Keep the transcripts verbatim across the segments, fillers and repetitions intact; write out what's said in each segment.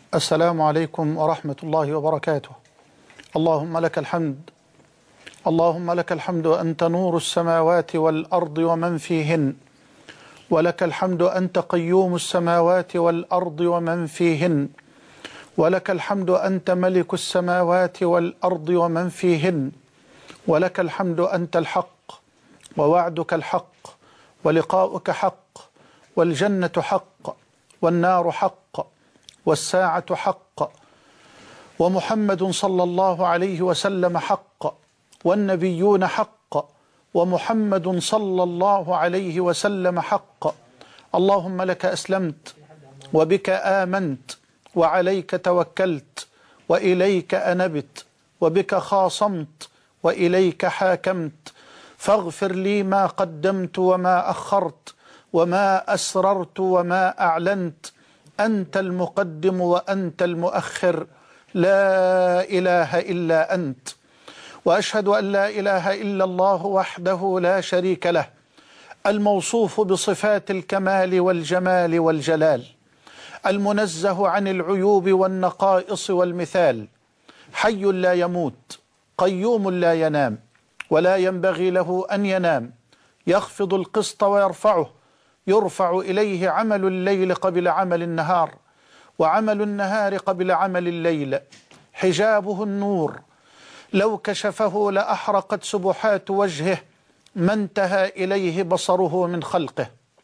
السلام عليكم ورحمة الله وبركاته. اللهم لك الحمد، اللهم لك الحمد أنت نور السماوات والأرض ومن فيهن، ولك الحمد أنت قيوم السماوات والأرض ومن فيهن، ولك الحمد أنت ملك السماوات والأرض ومن فيهن، ولك الحمد أنت الحق ووعدك الحق ولقاؤك حق والجنة حق والنار حق والساعة حق ومحمد صلى الله عليه وسلم حق والنبيون حق ومحمد صلى الله عليه وسلم حق. اللهم لك أسلمت وبك آمنت وعليك توكلت وإليك أنبت وبك خاصمت وإليك حاكمت، فاغفر لي ما قدمت وما أخرت وما أسررت وما أعلنت، أنت المقدم وأنت المؤخر، لا إله إلا أنت. وأشهد أن لا إله إلا الله وحده لا شريك له، الموصوف بصفات الكمال والجمال والجلال، المنزه عن العيوب والنقائص والمثال، حي لا يموت قيوم لا ينام ولا ينبغي له أن ينام، يخفض القسط ويرفعه، يرفع إليه عمل الليل قبل عمل النهار وعمل النهار قبل عمل الليل، حجابه النور، لو كشفه لأحرقت سبحات وجهه ما انتهى إليه بصره من خلقه.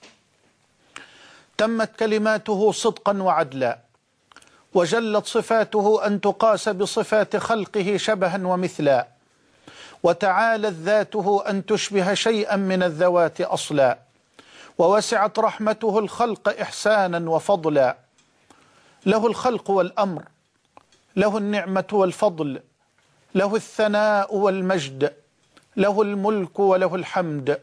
تمت كلماته صدقا وعدلا، وجلت صفاته أن تقاس بصفات خلقه شبها ومثلا، وتعالت ذاته أن تشبه شيئا من الذوات أصلا، ووسعت رحمته الخلق إحسانا وفضلا. له الخلق والأمر، له النعمة والفضل، له الثناء والمجد، له الملك وله الحمد.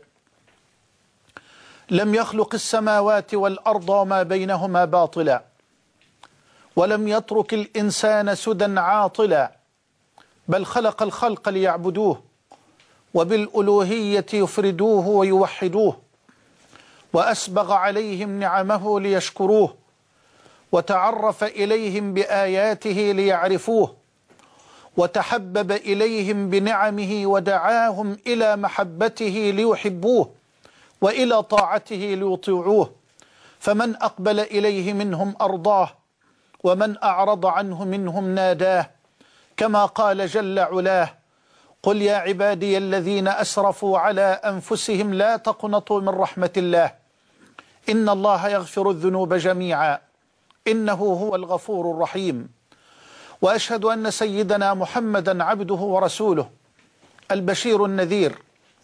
لم يخلق السماوات والأرض وما بينهما باطلا، ولم يترك الإنسان سدى عاطلا، بل خلق الخلق ليعبدوه وبالألوهية يفردوه ويوحدوه، وأسبغ عليهم نعمه ليشكروه، وتعرف إليهم بآياته ليعرفوه، وتحبب إليهم بنعمه ودعاهم إلى محبته ليحبوه وإلى طاعته ليطيعوه، فمن أقبل إليه منهم أرضاه ومن أعرض عنه منهم ناداه، كما قال جل علاه: قل يا عبادي الذين أسرفوا على أنفسهم لا تقنطوا من رحمة الله إن الله يغفر الذنوب جميعا إنه هو الغفور الرحيم. وأشهد أن سيدنا محمدا عبده ورسوله، البشير النذير،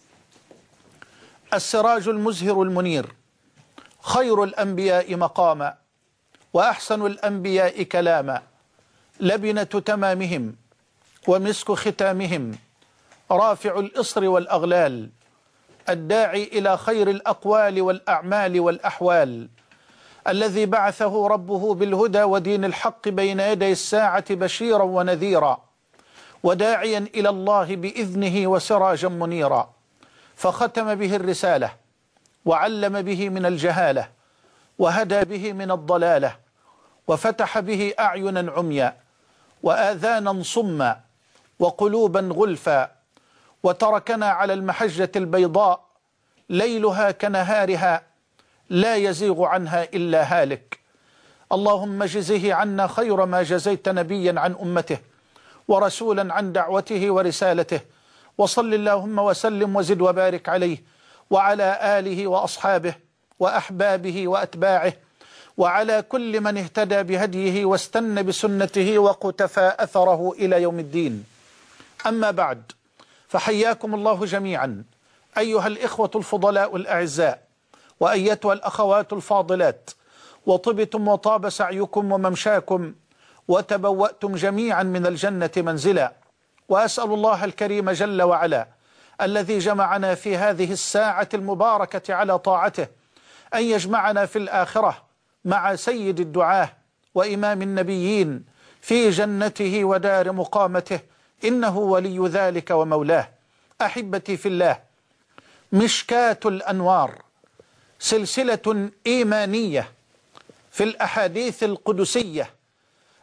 السراج المزهر المنير، خير الأنبياء مقاما وأحسن الأنبياء كلاما، لبنة تمامهم ومسك ختامهم، رافع الإصر والأغلال، الداعي إلى خير الأقوال والأعمال والأحوال، الذي بعثه ربه بالهدى ودين الحق بين يدي الساعة بشيرا ونذيرا وداعيا إلى الله بإذنه وسراجا منيرا، فختم به الرسالة وعلم به من الجهالة وهدى به من الضلالة، وفتح به أعينا عميا وآذانا صما وقلوبا غلفا، وتركنا على المحجة البيضاء ليلها كنهارها لا يزيغ عنها إلا هالك. اللهم جزه عنا خير ما جزيت نبيا عن أمته ورسولا عن دعوته ورسالته، وصل اللهم وسلم وزد وبارك عليه وعلى آله وأصحابه وأحبابه وأتباعه وعلى كل من اهتدى بهديه واستنى بسنته وقتفى أثره إلى يوم الدين. أما بعد، فحياكم الله جميعا أيها الإخوة الفضلاء الأعزاء وأيتها الأخوات الفاضلات، وطبتم وطاب سعيكم وممشاكم وتبوأتم جميعا من الجنة منزلا. وأسأل الله الكريم جل وعلا الذي جمعنا في هذه الساعة المباركة على طاعته أن يجمعنا في الآخرة مع سيد الدعاة وإمام النبيين في جنته ودار مقامته، إنه ولي ذلك ومولاه. أحبتي في الله، مشكاة الأنوار، سلسلة إيمانية في الأحاديث القدسية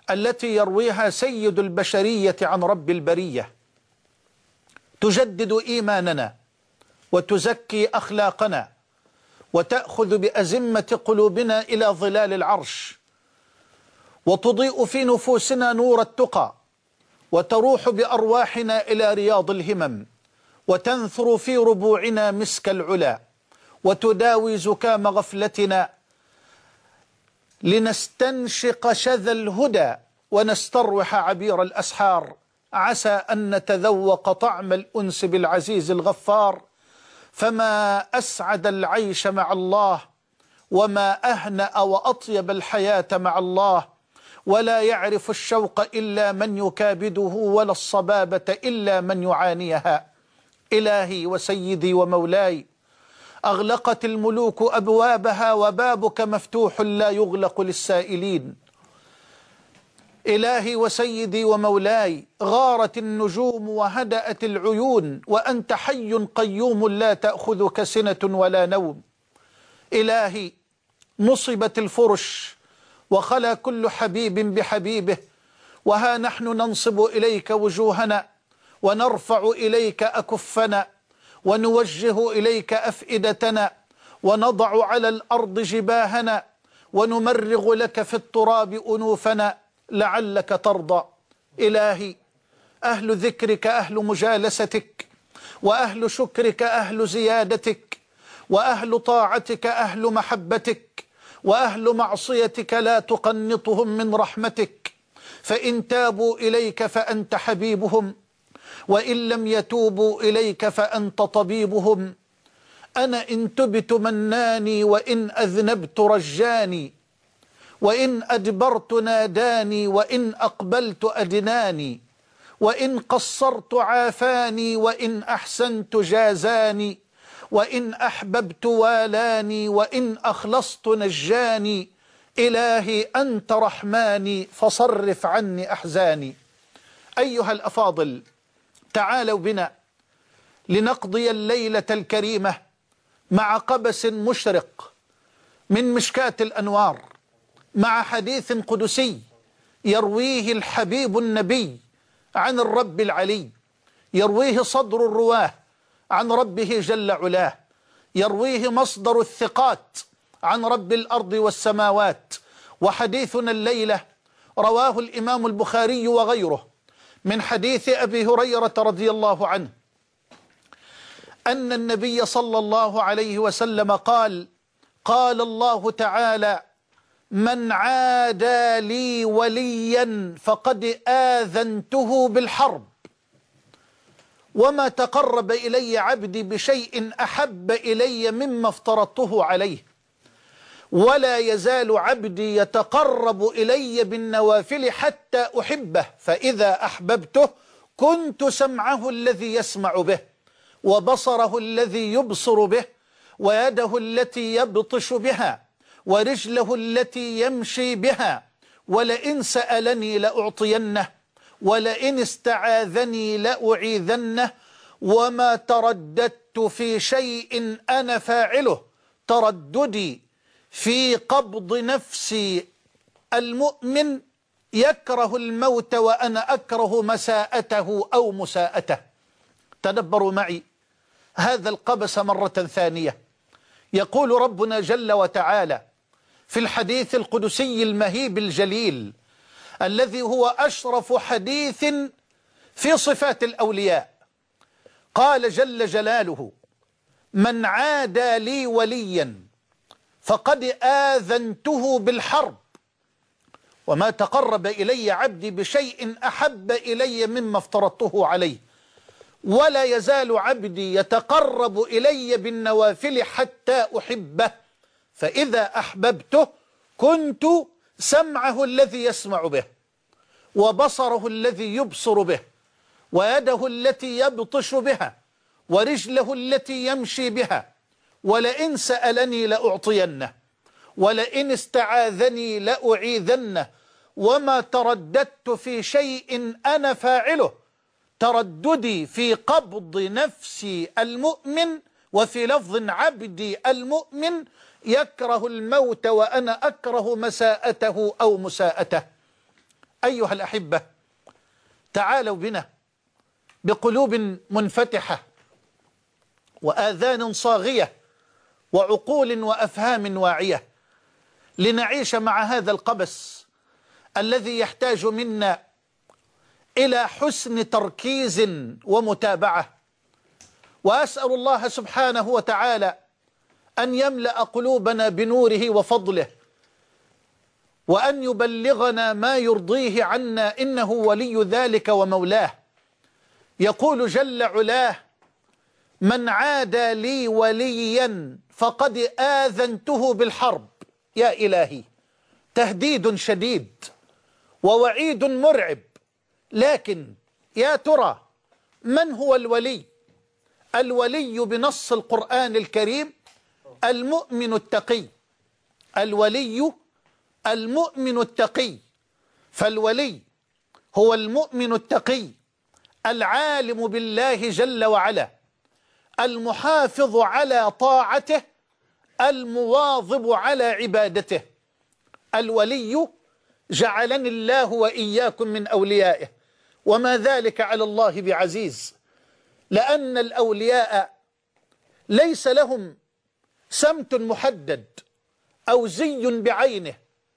التي يرويها سيد البشرية عن رب البرية تجدد إيماننا وتزكي أخلاقنا وتأخذ بأزمة قلوبنا إلى ظلال العرش وتضيء في نفوسنا نور التقى وتروح بأرواحنا إلى رياض الهمم وتنثر في ربوعنا مسك العلا وتداوي زكام غفلتنا لنستنشق شذا الهدى ونستروح عبير الأسحار، عسى أن نتذوق طعم الأنس بالعزيز الغفار. فما أسعد العيش مع الله وما أهنأ وأطيب الحياة مع الله، ولا يعرف الشوق إلا من يكابده ولا الصبابة إلا من يعانيها. إلهي وسيدي ومولاي، أغلقت الملوك أبوابها وبابك مفتوح لا يغلق للسائلين. إلهي وسيدي ومولاي، غارت النجوم وهدأت العيون وأنت حي قيوم لا تأخذك سنة ولا نوم. إلهي، نصبت الفرش وخلا كل حبيب بحبيبه، وها نحن ننصب إليك وجوهنا ونرفع إليك أكفنا ونوجه إليك أفئدتنا ونضع على الأرض جباهنا ونمرغ لك في التراب أنوفنا لعلك ترضى. إلهي، أهل ذكرك أهل مجالستك، وأهل شكرك أهل زيادتك، وأهل طاعتك أهل محبتك، وأهل معصيتك لا تقنطهم من رحمتك، فإن تابوا إليك فأنت حبيبهم، وإن لم يتوبوا إليك فأنت طبيبهم. أنا إن تبت مناني وإن أذنبت رجاني، وإن أدبرت ناداني وإن أقبلت أدناني، وإن قصرت عافاني وإن أحسنت جازاني، وإن أحببت والاني وإن أخلصت نجاني. إلهي أنت رحماني فصرف عني أحزاني. أيها الأفاضل، تعالوا بنا لنقضي الليلة الكريمة مع قبس مشرق من مشكاة الأنوار، مع حديث قدسي يرويه الحبيب النبي عن الرب العلي، يرويه صدر الرواه عن ربه جل علاه، يرويه مصدر الثقات عن رب الأرض والسماوات. وحديثنا الليلة رواه الإمام البخاري وغيره من حديث أبي هريرة رضي الله عنه أن النبي صلى الله عليه وسلم قال: قال الله تعالى: من عادى لي وليا فقد آذنته بالحرب، وما تقرب إلي عبدي بشيء أحب إلي مما افترضته عليه، ولا يزال عبدي يتقرب إلي بالنوافل حتى أحبه، فإذا أحببته كنت سمعه الذي يسمع به، وبصره الذي يبصر به، ويده التي يبطش بها، ورجله التي يمشي بها. ولئن سألني لأعطينه، ولئن استعاذني لأعيذنه، وما ترددت في شيء أنا فاعله ترددي في قبض نفسي. المؤمن يكره الموت وأنا أكره مساءته أو مساءته. تدبروا معي هذا القبس مرة ثانية. يقول ربنا جل وتعالى في الحديث القدسي المهيب الجليل الذي هو أشرف حديث في صفات الأولياء، قال جل جلاله: من عادى لي وليا فقد آذنته بالحرب، وما تقرب إلي عبدي بشيء أحب إلي مما افترضته عليه، ولا يزال عبدي يتقرب إلي بالنوافل حتى أحبه، فإذا أحببته كنت سمعه الذي يسمع به، وبصره الذي يبصر به، ويده التي يبطش بها، ورجله التي يمشي بها. ولئن سألني لأعطينه، ولئن استعاذني لأعيذنه، وما ترددت في شيء أنا فاعله ترددي في قبض نفسي المؤمن، وفي لفظ عبدي المؤمن يكره الموت وأنا أكره مساءته أو مساءته. أيها الأحبة، تعالوا بنا بقلوب منفتحة وآذان صاغية وعقول وأفهام واعية لنعيش مع هذا القبس الذي يحتاج منا إلى حسن تركيز ومتابعة. وأسأل الله سبحانه وتعالى أن يملأ قلوبنا بنوره وفضله، وأن يبلغنا ما يرضيه عنا، إنه ولي ذلك ومولاه. يقول جل علاه: من عادى لي وليا فقد آذنته بالحرب. يا إلهي، تهديد شديد ووعيد مرعب. لكن يا ترى من هو الولي؟ الولي بنص القرآن الكريم المؤمن التقي. الولي المؤمن التقي. فالولي هو المؤمن التقي العالم بالله جل وعلا، المحافظ على طاعته، المواظب على عبادته. الولي جعلني الله وإياكم من أوليائه، وما ذلك على الله بعزيز. لأن الأولياء ليس لهم سمت محدد أو زي بعينه،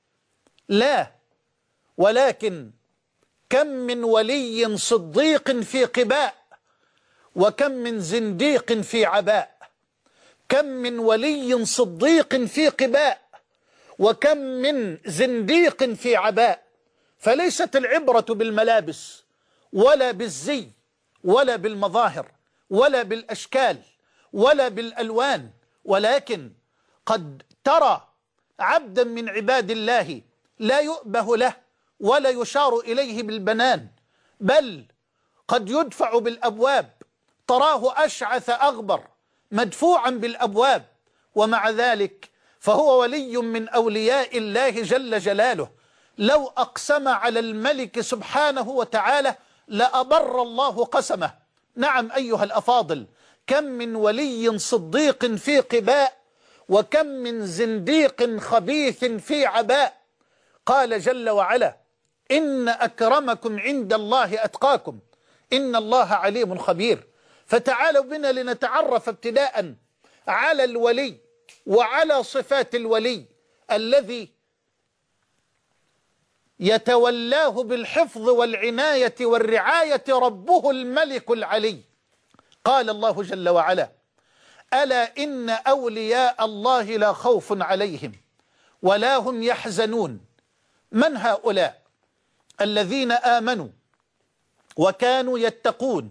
لا، ولكن كم من ولي صديق في قباء، وكم من زنديق في عباء. كم من ولي صديق في قباء، وكم من زنديق في عباء. فليست العبرة بالملابس ولا بالزي ولا بالمظاهر ولا بالأشكال ولا بالألوان، ولكن قد ترى عبدا من عباد الله لا يؤبه له ولا يشار إليه بالبنان، بل قد يدفع بالأبواب، تراه أشعث أغبر مدفوعا بالأبواب، ومع ذلك فهو ولي من أولياء الله جل جلاله. لو أقسم على الملك سبحانه وتعالى لأبر الله قسمه. نعم أيها الأفاضل، كم من ولي صديق في قباء، وكم من زنديق خبيث في عباء. قال جل وعلا: إن أكرمكم عند الله أتقاكم إن الله عليم خبير. فتعالوا بنا لنتعرف ابتداء على الولي وعلى صفات الولي الذي يتولاه بالحفظ والعناية والرعاية ربه الملك العلي. قال الله جل وعلا: ألا إن أولياء الله لا خوف عليهم ولا هم يحزنون. من هؤلاء؟ الذين آمنوا وكانوا يتقون،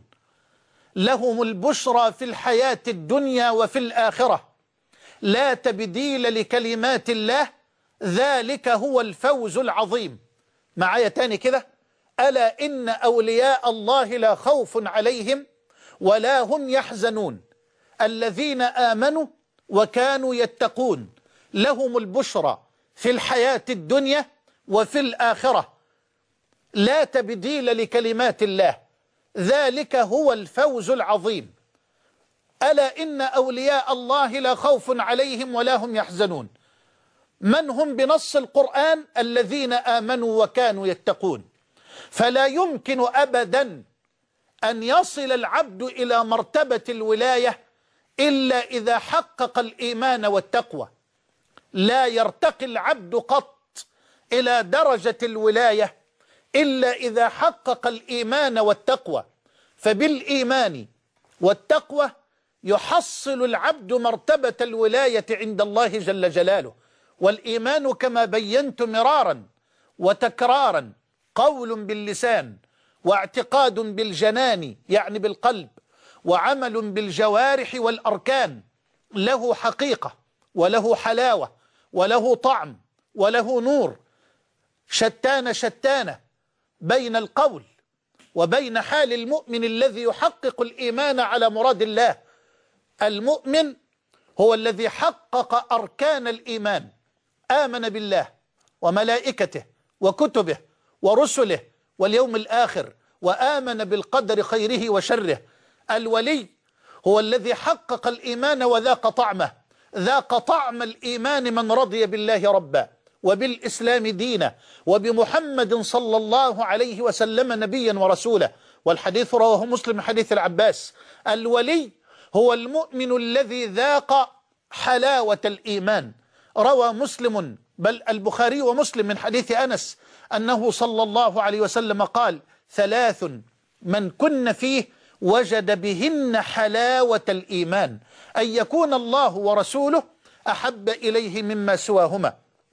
لهم البشرى في الحياة الدنيا وفي الآخرة، لا تبديل لكلمات الله، ذلك هو الفوز العظيم. معايا تاني كده: ألا إن أولياء الله لا خوف عليهم ولا هم يحزنون. الذين آمنوا وكانوا يتقون، لهم البشرى في الحياة الدنيا وفي الآخرة، لا تبديل لكلمات الله، ذلك هو الفوز العظيم. ألا إن أولياء الله لا خوف عليهم ولا هم يحزنون. من هم بنص القرآن؟ الذين آمنوا وكانوا يتقون. فلا يمكن أبدا أن يصل العبد إلى مرتبة الولاية إلا إذا حقق الإيمان والتقوى. لا يرتقي العبد قط إلى درجة الولاية إلا إذا حقق الإيمان والتقوى. فبالإيمان والتقوى يحصل العبد مرتبة الولاية عند الله جل جلاله. والإيمان كما بينت مرارا وتكرارا قول باللسان، واعتقاد بالجنان يعني بالقلب، وعمل بالجوارح والأركان، له حقيقة وله حلاوة وله طعم وله نور، شتان شتان بين القول وبين حال المؤمن الذي يحقق الإيمان على مراد الله. المؤمن هو الذي حقق أركان الإيمان، آمن بالله وملائكته وكتبه ورسله واليوم الآخر، وآمن بالقدر خيره وشره. الولي هو الذي حقق الإيمان وذاق طعمه، ذاق طعم الإيمان من رضي بالله ربا وبالإسلام دينا وبمحمد صلى الله عليه وسلم نبيا ورسولا. والحديث رواه مسلم من حديث العباس: الولي هو المؤمن الذي ذاق حلاوة الإيمان. روى مسلم بل البخاري ومسلم من حديث أنس أنه صلى الله عليه وسلم قال: ثلاث من كن فيه وجد بهن حلاوة الإيمان: أن يكون الله ورسوله أحب إليه مما سواهما،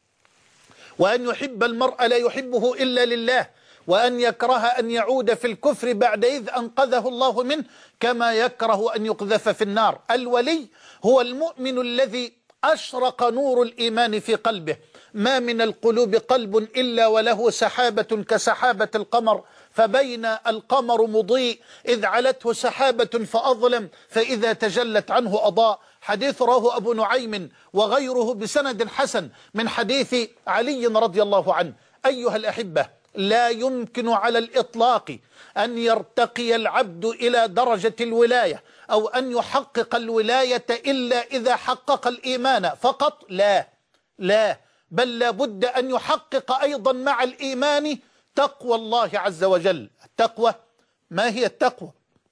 وأن يحب المرء لا يحبه إلا لله، وأن يكره أن يعود في الكفر بعد إذ أنقذه الله منه، كما يكره أن يقذف في النار. الولي هو المؤمن الذي أشرق نور الإيمان في قلبه، ما من القلوب قلب إلا وله سحابة كسحابة القمر، فبين القمر مضيء إذ علته سحابة فأظلم، فإذا تجلت عنه أضاء. حديث رواه أبو نعيم وغيره بسند حسن من حديث علي رضي الله عنه. أيها الأحبة، لا يمكن على الإطلاق أن يرتقي العبد إلى درجة الولاية أو أن يحقق الولاية إلا إذا حقق الإيمان فقط. لا لا بل لابد أن يحقق أيضا مع الإيمان تقوى الله عز وجل. التقوى، ما هي التقوى؟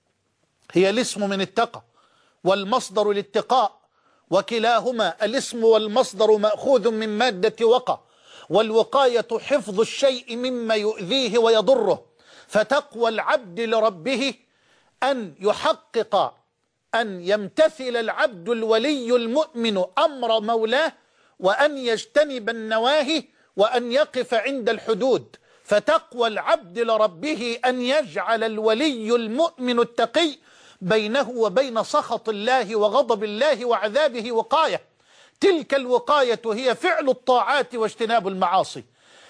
هي الاسم من التقى والمصدر الاتقاء، وكلاهما الاسم والمصدر مأخوذ من مادة وقى، والوقاية حفظ الشيء مما يؤذيه ويضره. فتقوى العبد لربه أن يحقق أن يمتثل العبد الولي المؤمن أمر مولاه، وأن يجتنب النواهي، وأن يقف عند الحدود. فتقوى العبد لربه أن يجعل الولي المؤمن التقي بينه وبين سخط الله وغضب الله وعذابه وقاية. تلك الوقاية هي فعل الطاعات واجتناب المعاصي.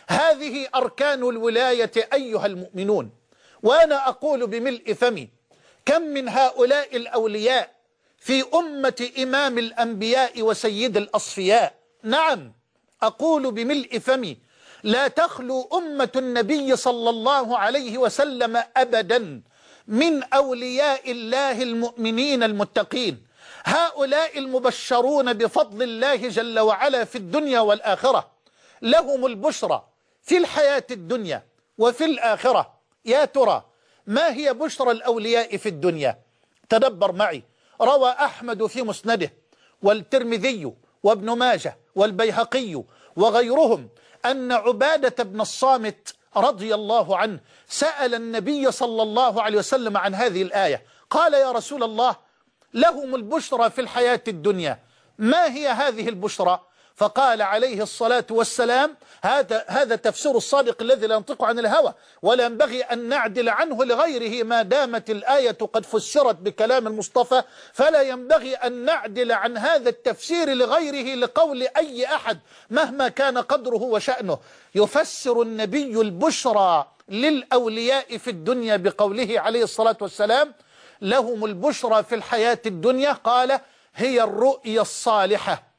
هذه أركان الولاية أيها المؤمنون. وأنا أقول بملء فمي: كم من هؤلاء الأولياء في أمة إمام الأنبياء وسيد الأصفياء. نعم، أقول بملء فمي: لا تخلو أمة النبي صلى الله عليه وسلم أبدا من أولياء الله المؤمنين المتقين. هؤلاء المبشرون بفضل الله جل وعلا في الدنيا والآخرة، لهم البشرى في الحياة الدنيا وفي الآخرة. يا ترى ما هي بشرى الأولياء في الدنيا؟ تدبر معي. روى أحمد في مسنده والترمذي وابن ماجه والبيهقي وغيرهم أن عبادة بن الصامت رضي الله عنه سأل النبي صلى الله عليه وسلم عن هذه الآية. قال: يا رسول الله، لهم البشرى في الحياة الدنيا، ما هي هذه البشرى؟ فقال عليه الصلاة والسلام: هذا هذا تفسير الصادق الذي لا ينطق عن الهوى، ولا ينبغي أن نعدل عنه لغيره. ما دامت الآية قد فسرت بكلام المصطفى فلا ينبغي أن نعدل عن هذا التفسير لغيره لقول أي أحد مهما كان قدره وشأنه. يفسر النبي البشرى للأولياء في الدنيا بقوله عليه الصلاة والسلام: لهم البشرى في الحياة الدنيا. قال: هي الرؤيا الصالحة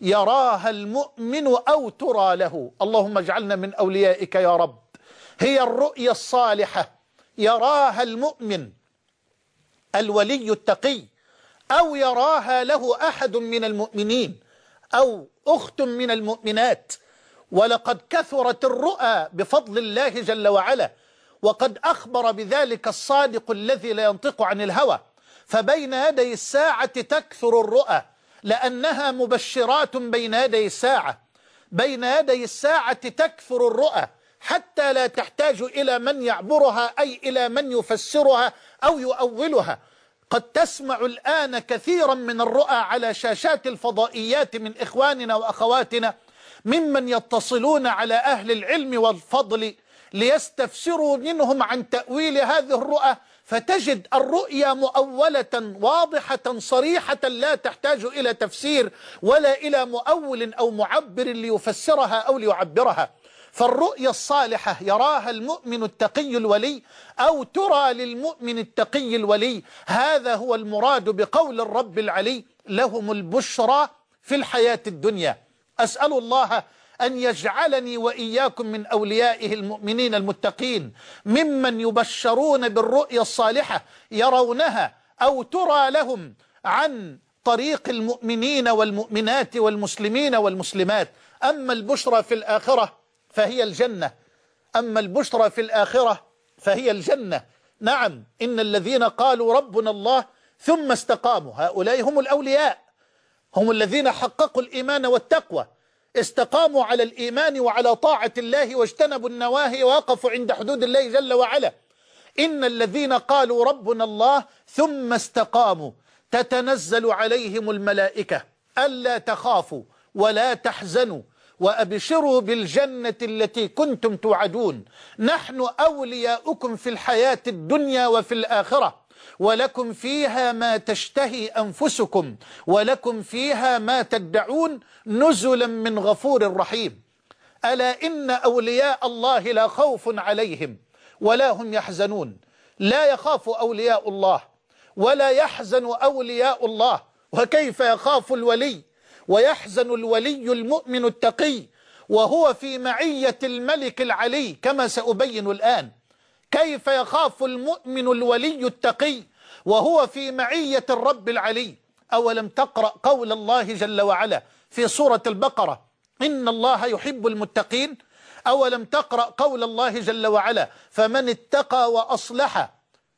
يراها المؤمن أو ترى له. اللهم اجعلنا من أوليائك يا رب. هي الرؤيا الصالحة يراها المؤمن الولي التقي، أو يراها له أحد من المؤمنين أو أخت من المؤمنات. ولقد كثرت الرؤى بفضل الله جل وعلا، وقد أخبر بذلك الصادق الذي لا ينطق عن الهوى. فبين يدي الساعة تكثر الرؤى لأنها مبشرات بين يدي الساعة. بين يدي الساعة تكثر الرؤى حتى لا تحتاج إلى من يعبرها، أي إلى من يفسرها أو يؤولها. قد تسمع الآن كثيرا من الرؤى على شاشات الفضائيات من إخواننا وأخواتنا ممن يتصلون على أهل العلم والفضل ليستفسروا منهم عن تأويل هذه الرؤى، فتجد الرؤيا مؤولة واضحة صريحة لا تحتاج إلى تفسير ولا إلى مؤول أو معبر ليفسرها أو ليعبرها. فالرؤيا الصالحة يراها المؤمن التقي الولي، أو ترى للمؤمن التقي الولي. هذا هو المراد بقول الرب العلي: لهم البشرى في الحياة الدنيا. أسأل الله أن يجعلني وإياكم من أوليائه المؤمنين المتقين، ممن يبشرون بالرؤيا الصالحة يرونها أو ترى لهم عن طريق المؤمنين والمؤمنات والمسلمين والمسلمات. أما البشرى في الآخرة فهي الجنة أما البشرى في الآخرة فهي الجنة. نعم، إن الذين قالوا ربنا الله ثم استقاموا هؤلاء هم الأولياء، هم الذين حققوا الإيمان والتقوى، استقاموا على الإيمان وعلى طاعة الله واجتنبوا النواهي ووقفوا عند حدود الله جل وعلا. إن الذين قالوا ربنا الله ثم استقاموا تتنزل عليهم الملائكة ألا تخافوا ولا تحزنوا وأبشروا بالجنة التي كنتم توعدون، نحن أولياؤكم في الحياة الدنيا وفي الآخرة، ولكم فيها ما تشتهي أنفسكم ولكم فيها ما تدعون نزلا من غفور رحيم. ألا إن أولياء الله لا خوف عليهم ولا هم يحزنون. لا يخاف أولياء الله ولا يحزن أولياء الله. وكيف يخاف الولي ويحزن الولي المؤمن التقي وهو في معية الملك العلي كما سأبين الآن؟ كيف يخاف المؤمن الولي التقي وهو في معية الرب العلي؟ أولم تقرأ قول الله جل وعلا في سورة البقرة إن الله يحب المتقين؟ أولم تقرأ قول الله جل وعلا فمن اتقى وأصلح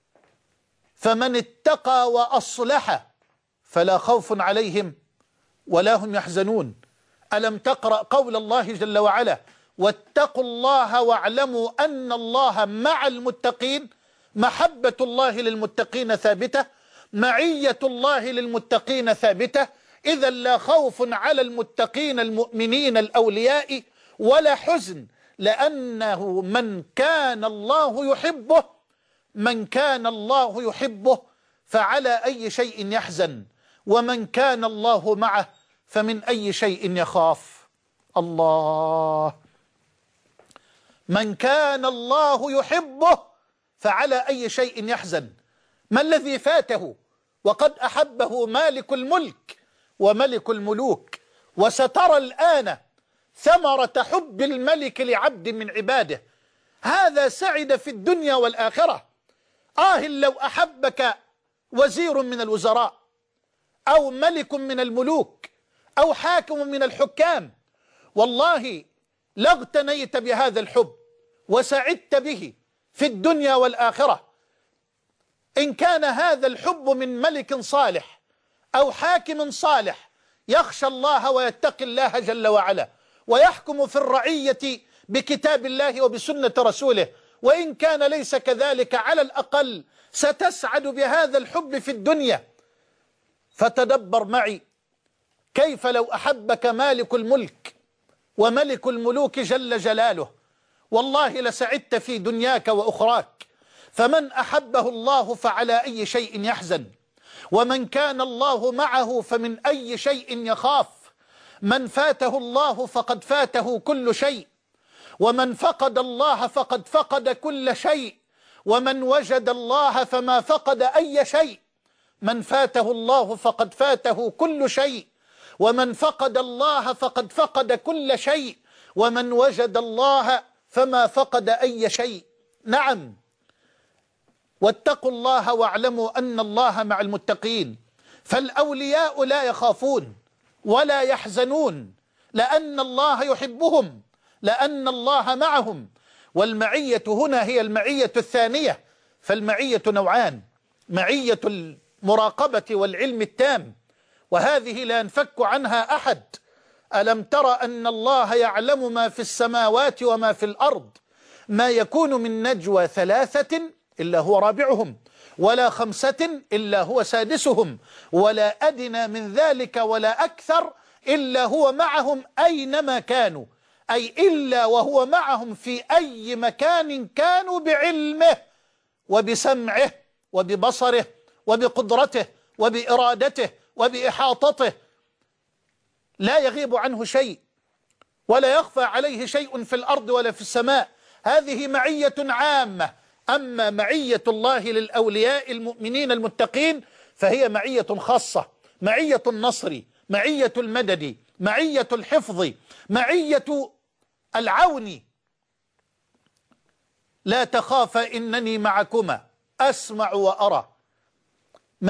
فمن اتقى وأصلح فلا خوف عليهم ولا هم يحزنون؟ ألم تقرأ قول الله جل وعلا واتقوا الله واعلموا أن الله مع المتقين؟ محبة الله للمتقين ثابتة، معية الله للمتقين ثابتة. إذا لا خوف على المتقين المؤمنين الأولياء ولا حزن، لأنه من كان الله يحبه من كان الله يحبه فعلى أي شيء يحزن، ومن كان الله معه فمن أي شيء يخاف. الله، من كان الله يحبه فعلى أي شيء يحزن. ما الذي فاته وقد أحبه مالك الملك وملك الملوك؟ وسترى الآن ثمرة حب الملك لعبد من عباده. هذا سعد في الدنيا والآخرة. آه لو أحبك وزير من الوزراء أو ملك من الملوك أو حاكم من الحكام، والله لاغتنيت بهذا الحب وسعدت به في الدنيا والآخرة. إن كان هذا الحب من ملك صالح أو حاكم صالح يخشى الله ويتقي الله جل وعلا ويحكم في الرعية بكتاب الله وبسنة رسوله، وإن كان ليس كذلك على الأقل ستسعد بهذا الحب في الدنيا. فتدبر معي كيف لو أحبك مالك الملك وملك الملوك جل جلاله، والله لسعدت في دنياك وأخراك. فمن أحبه الله فعلى أي شيء يحزن، ومن كان الله معه فمن أي شيء يخاف. من فاته الله فقد فاته كل شيء، ومن فقد الله فقد فقد كل شيء، ومن وجد الله فما فقد أي شيء. من فاته الله فقد فاته كل شيء، ومن فقد الله فقد فقد كل شيء، ومن وجد الله فما فقد أي شيء. نعم، واتقوا الله واعلموا أن الله مع المتقين. فالأولياء لا يخافون ولا يحزنون، لأن الله يحبهم، لأن الله معهم. والمعية هنا هي المعية الثانية. فالمعية نوعان: معية المراقبة والعلم التام، وهذه لا ينفك عنها أحد. ألم تر أن الله يعلم ما في السماوات وما في الأرض؟ ما يكون من نجوى ثلاثة إلا هو رابعهم، ولا خمسة إلا هو سادسهم، ولا أدنى من ذلك ولا أكثر إلا هو معهم أينما كانوا، أي إلا وهو معهم في أي مكان كانوا بعلمه وبسمعه وببصره وبقدرته وبإرادته وبإحاطته. لا يغيب عنه شيء ولا يخفى عليه شيء في الأرض ولا في السماء. هذه معية عامة. أما معية الله للأولياء المؤمنين المتقين فهي معية خاصة: معية النصر، معية المدد، معية الحفظ، معية العون. لا تخافا إنني معكما أسمع وأرى.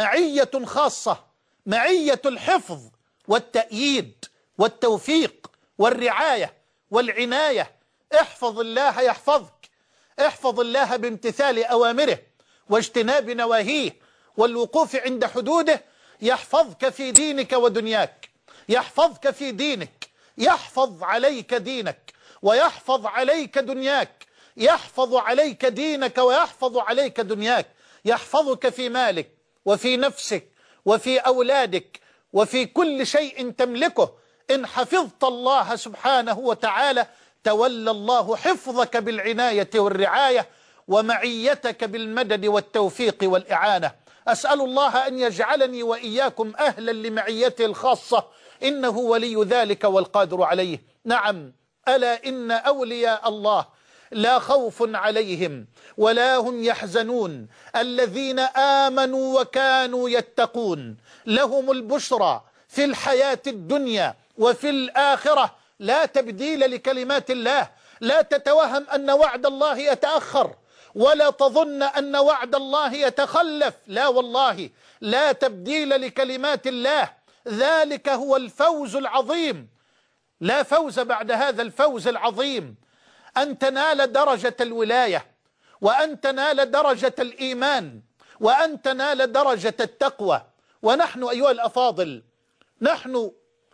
معية خاصة، معية الحفظ والتأييد والتوفيق والرعاية والعناية. احفظ الله يحفظك، احفظ الله بامتثال أوامره واجتناب نواهيه والوقوف عند حدوده، يحفظك في دينك ودنياك، يحفظك في دينك، يحفظ عليك دينك ويحفظ عليك دنياك، يحفظ عليك دينك ويحفظ عليك دنياك، يحفظك في مالك وفي نفسك وفي أولادك وفي كل شيء تملكه. إن حفظت الله سبحانه وتعالى تولى الله حفظك بالعناية والرعاية ومعيتك بالمدد والتوفيق والإعانة. أسأل الله أن يجعلني وإياكم أهلا لمعيته الخاصة، إنه ولي ذلك والقادر عليه. نعم، ألا إن أولياء الله لا خوف عليهم ولا هم يحزنون، الذين آمنوا وكانوا يتقون، لهم البشرى في الحياة الدنيا وفي الآخرة. لا تبديل لكلمات الله، لا تتوهم أن وعد الله يتأخر، ولا تظن أن وعد الله يتخلف، لا والله، لا تبديل لكلمات الله. ذلك هو الفوز العظيم، لا فوز بعد هذا الفوز العظيم، أن تنال درجة الولاية، وأن تنال درجة الإيمان، وأن تنال درجة التقوى. ونحن أيها الأفاضل، نحن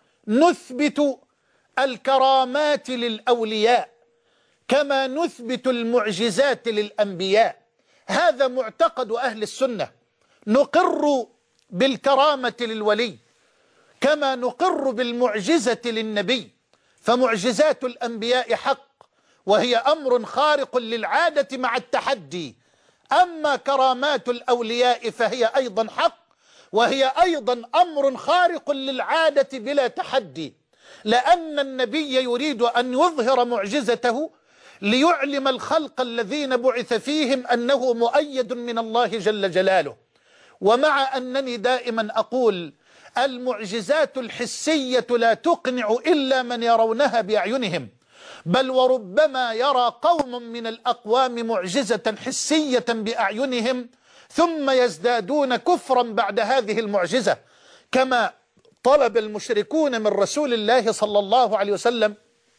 نثبت الكرامات للأولياء كما نثبت المعجزات للأنبياء. هذا معتقد أهل السنة، نقر بالكرامة للولي كما نقر بالمعجزة للنبي، فمعجزات الأنبياء حق وهي أمر خارق للعادة مع التحدي، أما كرامات الأولياء فهي أيضا حق وهي أيضا أمر خارق للعادة بلا تحدي، لأن النبي يريد أن يظهر معجزته ليعلم الخلق الذين بعث فيهم أنه مؤيد من الله جل جلاله. ومع أنني دائما أقول المعجزات الحسية لا تقنع إلا من يرونها بأعينهم، بل وربما يرى قوم من الأقوام معجزة حسية بأعينهم ثم يزدادون كفرا بعد هذه المعجزة، كما طلب المشركون من رسول الله صلى الله عليه وسلم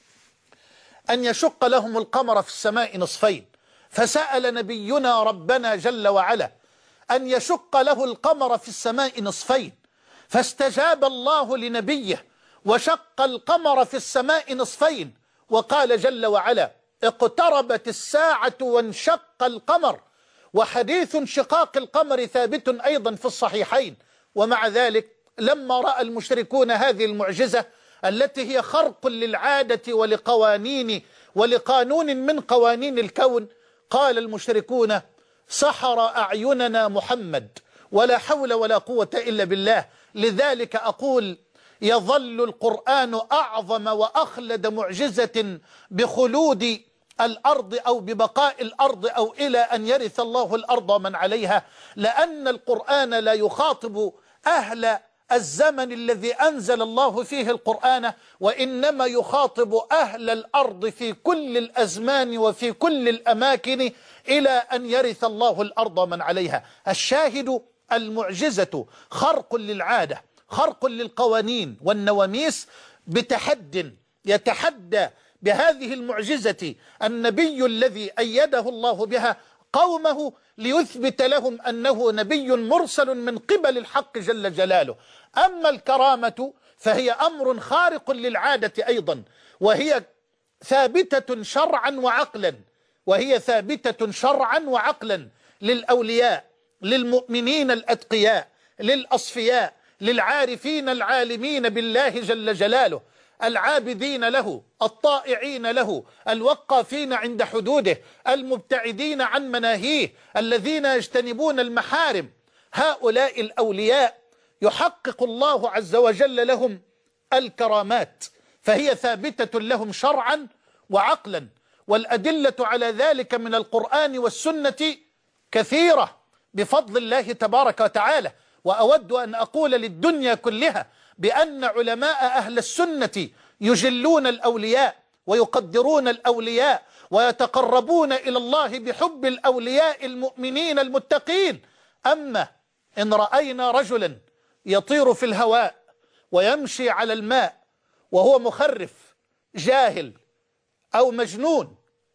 أن يشق لهم القمر في السماء نصفين، فسأل نبينا ربنا جل وعلا أن يشق له القمر في السماء نصفين، فاستجاب الله لنبيه وشق القمر في السماء نصفين، وقال جل وعلا: اقتربت الساعة وانشق القمر. وحديث انشقاق القمر ثابت أيضا في الصحيحين. ومع ذلك لما رأى المشركون هذه المعجزة التي هي خرق للعادة ولقوانين ولقانون من قوانين الكون، قال المشركون: سحر أعيننا محمد، ولا حول ولا قوة إلا بالله. لذلك أقول يظل القرآن أعظم وأخلد معجزة بخلود الأرض أو ببقاء الأرض أو إلى أن يرث الله الأرض ومن عليها، لأن القرآن لا يخاطب أهل الزمن الذي أنزل الله فيه القرآن، وإنما يخاطب أهل الأرض في كل الأزمان وفي كل الأماكن إلى أن يرث الله الأرض ومن عليها. الشاهد المعجزة خرق للعادة، خرق للقوانين والنواميس، بتحد يتحدى بهذه المعجزة النبي الذي أيده الله بها قومه ليثبت لهم أنه نبي مرسل من قبل الحق جل جلاله. أما الكرامة فهي أمر خارق للعادة أيضا، وهي ثابتة شرعا وعقلا، وهي ثابتة شرعا وعقلا للأولياء، للمؤمنين الأتقياء، للأصفياء، للعارفين العالمين بالله جل جلاله، العابدين له، الطائعين له، الوقافين عند حدوده، المبتعدين عن مناهيه، الذين يجتنبون المحارم. هؤلاء الأولياء يحقق الله عز وجل لهم الكرامات، فهي ثابتة لهم شرعا وعقلا، والأدلة على ذلك من القرآن والسنة كثيرة بفضل الله تبارك وتعالى. وأود أن أقول للدنيا كلها بأن علماء أهل السنة يجلون الأولياء ويقدرون الأولياء ويتقربون إلى الله بحب الأولياء المؤمنين المتقين. أما إن رأينا رجلا يطير في الهواء ويمشي على الماء وهو مخرف جاهل أو مجنون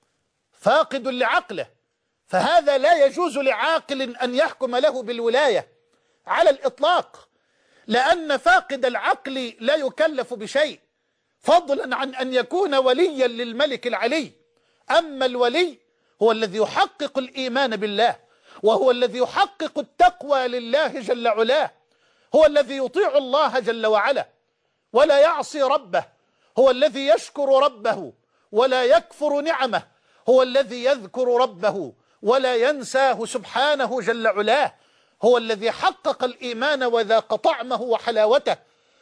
فاقد لعقله، فهذا لا يجوز لعاقل أن يحكم له بالولاية على الإطلاق، لأن فاقد العقل لا يكلف بشيء، فضلا عن أن يكون وليا للملك العلي. أما الولي هو الذي يحقق الإيمان بالله، وهو الذي يحقق التقوى لله جل علاه، هو الذي يطيع الله جل وعلا ولا يعصي ربه، هو الذي يشكر ربه ولا يكفر نعمه، هو الذي يذكر ربه ولا ينساه سبحانه جل علاه، هو الذي حقق الإيمان وذاق طعمه وحلاوته،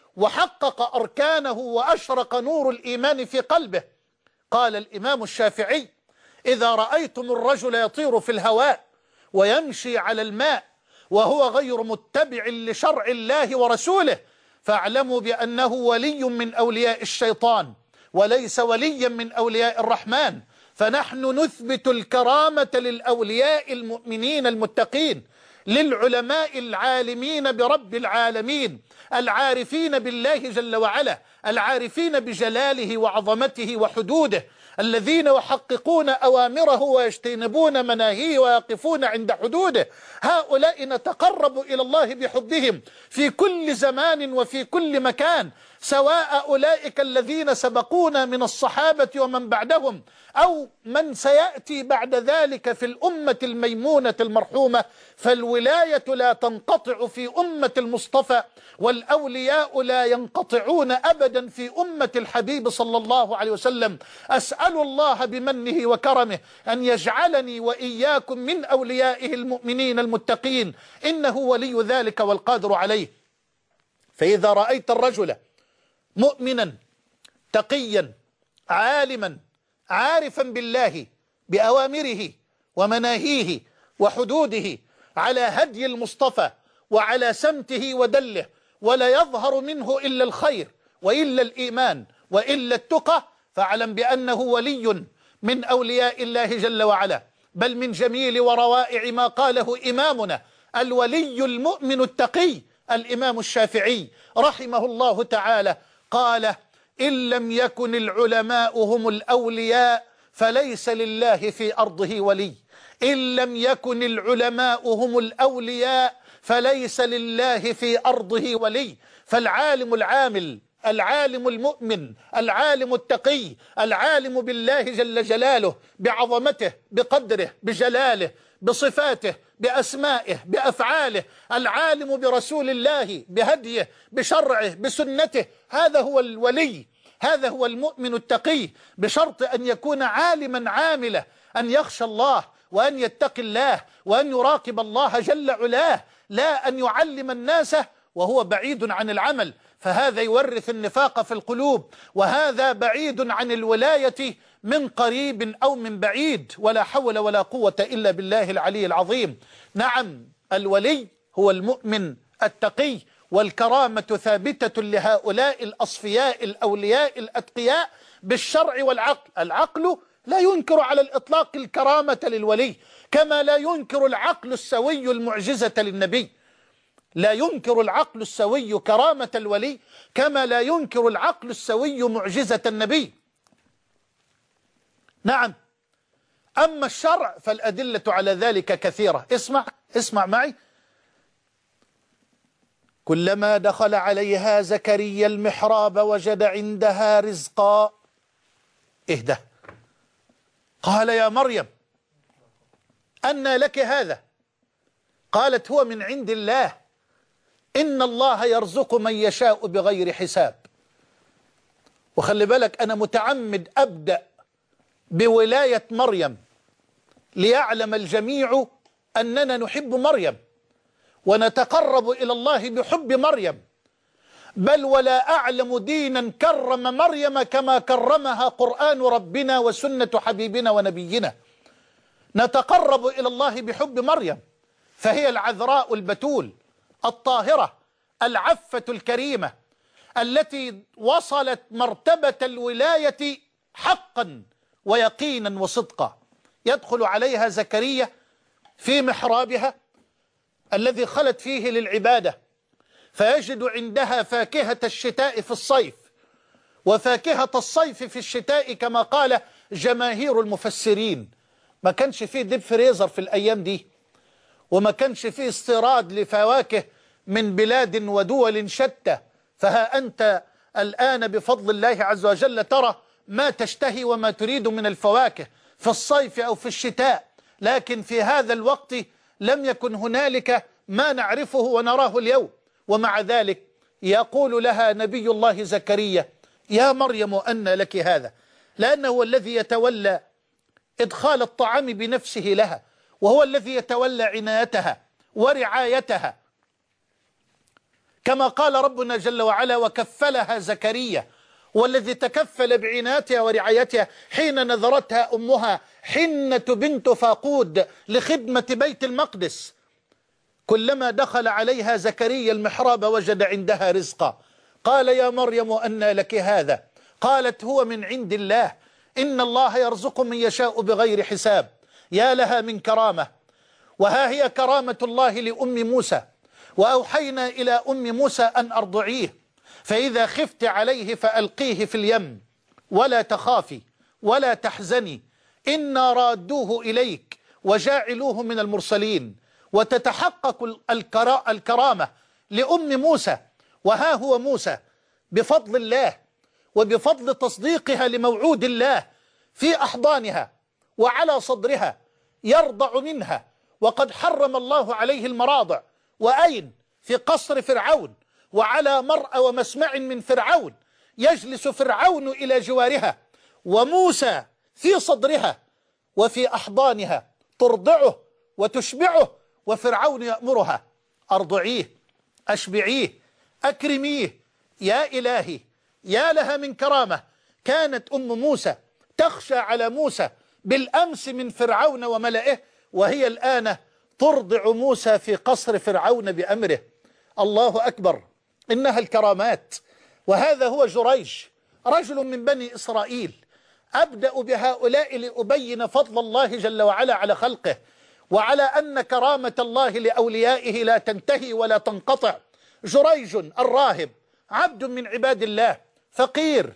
وحقق أركانه وأشرق نور الإيمان في قلبه. قال الإمام الشافعي: إذا رأيتم الرجل يطير في الهواء ويمشي على الماء وهو غير متبع لشرع الله ورسوله فاعلموا بأنه ولي من أولياء الشيطان وليس وليا من أولياء الرحمن. فنحن نثبت الكرامة للأولياء المؤمنين المتقين، للعلماء العالمين برب العالمين، العارفين بالله جل وعلا، العارفين بجلاله وعظمته وحدوده، الذين يحققون أوامره ويجتنبون مناهيه ويقفون عند حدوده. هؤلاء نتقرب إلى الله بحبهم في كل زمان وفي كل مكان، سواء أولئك الذين سبقونا من الصحابة ومن بعدهم أو من سيأتي بعد ذلك في الأمة الميمونة المرحومة. فالولاية لا تنقطع في أمة المصطفى، والأولياء لا ينقطعون أبدا في أمة الحبيب صلى الله عليه وسلم. أسأل الله بمنه وكرمه أن يجعلني وإياكم من أوليائه المؤمنين المتقين، إنه ولي ذلك والقادر عليه. فإذا رأيت الرجل مؤمنا تقيا عالما عارفا بالله بأوامره ومناهيه وحدوده، على هدي المصطفى وعلى سمته ودله، ولا يظهر منه إلا الخير وإلا الإيمان وإلا التقى، فاعلم بأنه ولي من أولياء الله جل وعلا. بل من جميل وروائع ما قاله إمامنا الولي المؤمن التقي الإمام الشافعي رحمه الله تعالى، قال: إن لم يكن العلماء هم الأولياء فليس لله في أرضه ولي. إن لم يكن العلماء هم الأولياء فليس لله في أرضه ولي. فالعالم العامل، العالم المؤمن، العالم التقي، العالم بالله جل جلاله، بعظمته، بقدره، بجلاله، بصفاته، بأسمائه، بأفعاله، العالم برسول الله، بهديه، بشرعه، بسنته، هذا هو الولي، هذا هو المؤمن التقي، بشرط أن يكون عالما عاملا، أن يخشى الله وأن يتقي الله وأن يراقب الله جل علاه، لا أن يعلم الناس وهو بعيد عن العمل، فهذا يورث النفاق في القلوب، وهذا بعيد عن الولاية من قريب أو من بعيد، ولا حول ولا قوة إلا بالله العلي العظيم. نعم، الولي هو المؤمن التقي، والكرامة ثابتة لهؤلاء الأصفياء الأولياء الأتقياء بالشرع والعقل. العقل لا ينكر على الإطلاق الكرامة للولي، كما لا ينكر العقل السوي المعجزة للنبي. لا ينكر العقل السوي كرامة الولي كما لا ينكر العقل السوي معجزة النبي. نعم، أما الشرع فالأدلة على ذلك كثيرة. اسمع اسمع معي: كلما دخل عليها زكريا المحراب وجد عندها رزقا. اهدى. قال: يا مريم أنى لك هذا؟ قالت: هو من عند الله، إن الله يرزق من يشاء بغير حساب. وخلي بالك، أنا متعمد أبدأ بولاية مريم ليعلم الجميع أننا نحب مريم ونتقرب إلى الله بحب مريم، بل ولا أعلم دينا كرم مريم كما كرمها قرآن ربنا وسنة حبيبنا ونبينا. نتقرب إلى الله بحب مريم، فهي العذراء البتول الطاهرة العفة الكريمة التي وصلت مرتبة الولاية حقا ويقينا وصدقا. يدخل عليها زكريا في محرابها الذي خلت فيه للعبادة، فيجد عندها فاكهة الشتاء في الصيف وفاكهة الصيف في الشتاء كما قال جماهير المفسرين. ما كانش فيه ديب فريزر في الأيام دي، وما كانش فيه استيراد لفواكه من بلاد ودول شتى. فها أنت الآن بفضل الله عز وجل ترى ما تشتهي وما تريد من الفواكه في الصيف أو في الشتاء. لكن في هذا الوقت لم يكن هنالك ما نعرفه ونراه اليوم. ومع ذلك يقول لها نبي الله زكريا: يا مريم أن لك هذا، لأنه هو الذي يتولى إدخال الطعام بنفسه لها، وهو الذي يتولى عنايتها ورعايتها، كما قال ربنا جل وعلا: وكفلها زكريا، والذي تكفل بعنايتها ورعايتها حين نذرتها أمها حنة بنت فاقود لخدمة بيت المقدس. كلما دخل عليها زكريا المحراب وجد عندها رزقا. قال: يا مريم أن لك هذا؟ قالت: هو من عند الله، إن الله يرزق من يشاء بغير حساب. يا لها من كرامة. وها هي كرامة الله لأم موسى: وأوحينا إلى أم موسى أن أرضعيه، فإذا خفت عليه فألقيه في اليم ولا تخافي ولا تحزني، إنا رادوه إليك وجاعلوه من المرسلين. وتتحقق الكرامة لأم موسى. وها هو موسى بفضل الله وبفضل تصديقها لموعود الله في أحضانها وعلى صدرها يرضع منها، وقد حرم الله عليه المراضع. وأين؟ في قصر فرعون، وعلى مرأى ومسمع من فرعون، يجلس فرعون إلى جوارها وموسى في صدرها وفي أحضانها ترضعه وتشبعه، وفرعون يأمرها: أرضعيه، أشبعيه، أكرميه. يا إلهي، يا لها من كرامة. كانت أم موسى تخشى على موسى بالأمس من فرعون وملئه، وهي الآن ترضع موسى في قصر فرعون بأمره. الله أكبر، إنها الكرامات. وهذا هو جريج، رجل من بني إسرائيل. أبدأ بهؤلاء لأبين فضل الله جل وعلا على خلقه، وعلى أن كرامة الله لأوليائه لا تنتهي ولا تنقطع. جريج الراهب عبد من عباد الله، فقير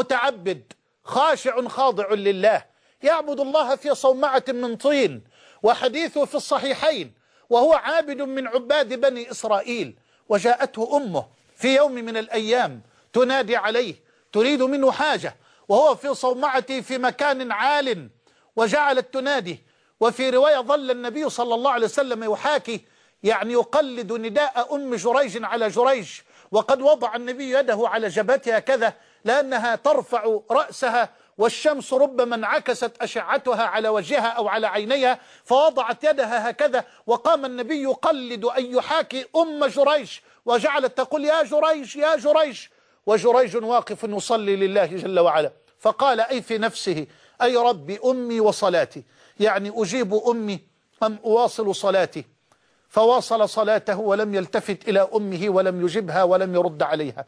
متعبد خاشع خاضع لله، يعبد الله في صومعة من طين، وحديثه في الصحيحين، وهو عابد من عباد بني إسرائيل. وجاءته أمه في يوم من الأيام تنادي عليه، تريد منه حاجة، وهو في صومعته في مكان عال، وجعلت تنادي. وفي رواية ظل النبي صلى الله عليه وسلم يحاكي، يعني يقلد نداء أم جريج على جريج، وقد وضع النبي يده على جبهتها كذا لأنها ترفع رأسها، والشمس ربما انعكست أشعتها على وجهها أو على عينيها، فوضعت يدها هكذا، وقام النبي يقلد أن يحاكي أم جريج، وجعلت تقول: يا جريج يا جريج، وجريج واقف يصلي لله جل وعلا. فقال أي في نفسه: أي ربي أمي وصلاتي، يعني أجيب أمي أم أواصل صلاتي؟ فواصل صلاته ولم يلتفت إلى أمه ولم يجبها ولم يرد عليها.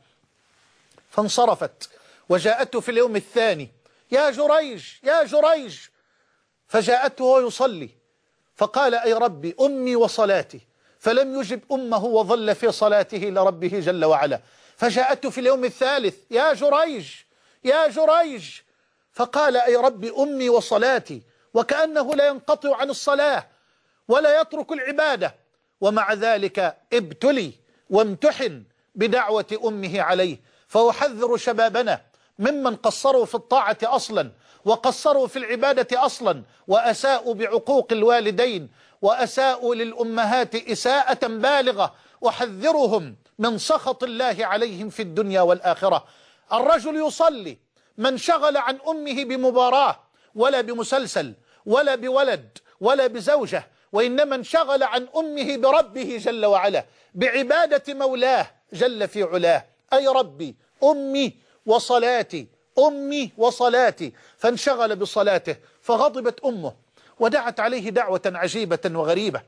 فانصرفت وجاءته في اليوم الثاني: يا جريج يا جريج. فجاءته وهو يصلي فقال: أي ربي أمي وصلاتي، فلم يجب أمه وظل في صلاته لربه جل وعلا. فجاءته في اليوم الثالث: يا جريج يا جريج. فقال: أي ربي أمي وصلاتي، وكأنه لا ينقطع عن الصلاة ولا يترك العبادة. ومع ذلك ابتلي وامتحن بدعوة أمه عليه. فأحذر شبابنا ممن قصروا في الطاعة أصلا، وقصروا في العبادة أصلا، وأساءوا بعقوق الوالدين، وأساءوا للأمهات إساءة بالغة. أحذرهم من سخط الله عليهم في الدنيا والآخرة. الرجل يصلي من شغل عن أمه بمباراة ولا بمسلسل ولا بولد ولا بزوجة، وإنما انشغل عن أمه بربه جل وعلا، بعبادة مولاه جل في علاه. أي ربي أمي وصلاتي أمي وصلاتي. فانشغل بصلاته، فغضبت أمه ودعت عليه دعوة عجيبة وغريبة،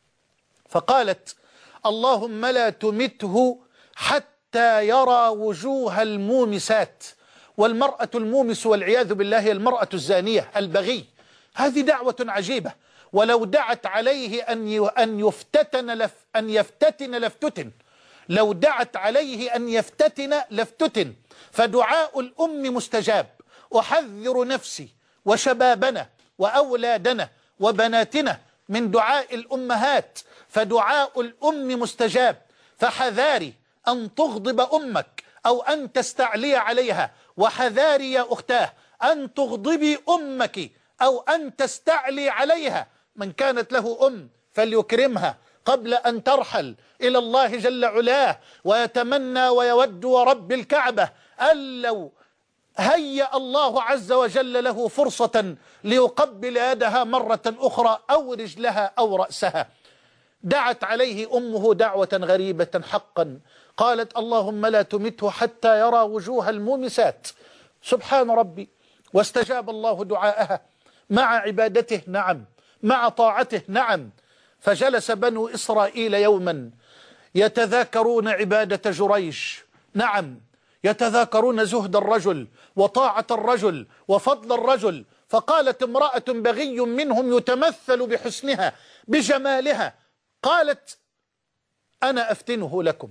فقالت: اللهم لا تمته حتى يرى وجوه المومسات. والمرأة المومس والعياذ بالله هي المرأة الزانية البغي. هذه دعوة عجيبة، ولو دعت عليه أن أن يفتتن لف أن يفتتن لافتتن. لو دعت عليه أن يفتتن لافتتن، فدعاء الأم مستجاب. أحذر نفسي وشبابنا وأولادنا وبناتنا من دعاء الأمهات، فدعاء الأم مستجاب. فحذاري أن تغضب أمك أو أن تستعلي عليها، وحذاري يا أختاه أن تغضبي أمك أو أن تستعلي عليها. من كانت له أم فليكرمها قبل أن ترحل إلى الله جل علاه، ويتمنى ويود ورب الكعبة أن لو هيأ الله عز وجل له فرصة ليقبل يدها مرة أخرى أو رجلها أو رأسها. دعت عليه أمه دعوة غريبة حقا، قالت اللهم لا تمته حتى يرى وجوه المومسات. سبحان ربي. واستجاب الله دعاءها مع عبادته، نعم، مع طاعته، نعم. فجلس بنو إسرائيل يوما يتذاكرون عبادة جريج، نعم، يتذاكرون زهد الرجل وطاعة الرجل وفضل الرجل. فقالت امرأة بغي منهم يتمثل بحسنها بجمالها، قالت أنا أفتنه لكم.